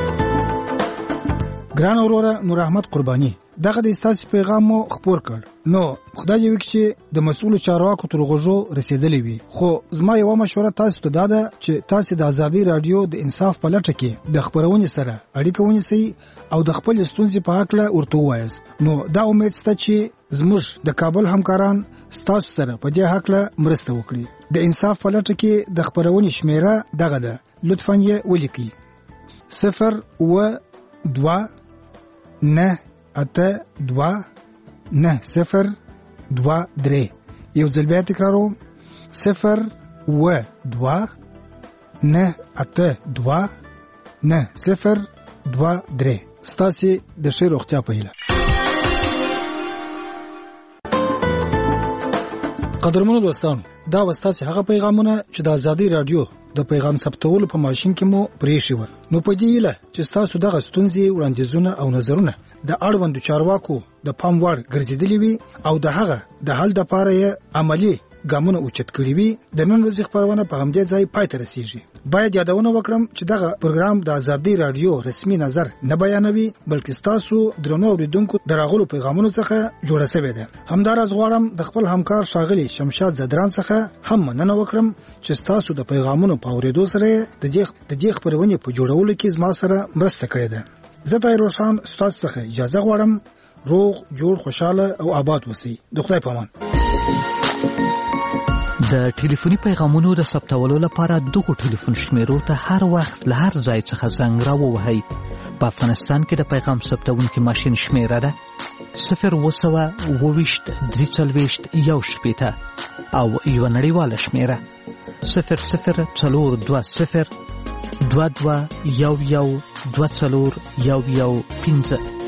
X: ګران وروره نور احمد قربانی دغه د استاسي پیغام مو خپور کړ. نو خدای دې وکړي چې د مسؤل چارواکو تر غوږو رسیدلې وي. خو زما یو مشوره تاسو ته ده چې تاسو د ازادۍ راډیو د انصاف په لټه کې د خبرونې سره اړیکه ونیسئ او د خپل ستونزې په حق له ورته وایاست. نو دا امید شته چې زموږ د کابل همکاران ستاسو سره په دې حق له مرسته وکړي. د انصاف په لټه کې د خبرونې شمیره دغه ده. لطفاً یې ولیکئ 012-982-9023. یو ځل بیا تکراروم 012-982-9023. ستاسو د ښې روغتیا په هیله. قدرمنو دوستانو دا وستاسو هغه پیغامونه چې د ازادۍ راډیو د پیغام ثبتولو په ماشين کې مو پریښي و. نو په دې اله چې تاسو دغه ستونزې وړاندیزونه او نظرونه د اړوندو چارواکو د پام وړ ګرځېدلې وي او د هغه د حل لپاره یې عملی ګامونه اوچت کړی وي د نن ورځې خبرونه په همدې ځای پای ته رسیږي. باید یادونه وکړم چې دغه پروګرام د ازادۍ راډیو رسمي نظر نه بیانوي بلکې تاسو درنو اوریدونکو درغلو پیغامونو څخه جوړه شوی ده. همدارس غواړم د خپل همکار شاغلي شمشاد زدران څخه هم مننه وکړم چې تاسو د پیغامونو په اوریدو سره د دې خبرونه په جوړولو کې زما سره مرسته کړې ده. زه تای روشان تاسو څخه اجازه غواړم. روغ جوړ خوشاله او آباد اوسئ. د خدای په امان.
O: د ټلیفوني پیغامونو د ثبتولو لپاره دغه ټلیفون شمیرو ته هر وخت له هر ځای څخه زنګ راووهئ په افغانستان کې د پیغام ثبتونکي ماشین شمیره ده 0202341 او یو نړیواله شمیره 00402211241115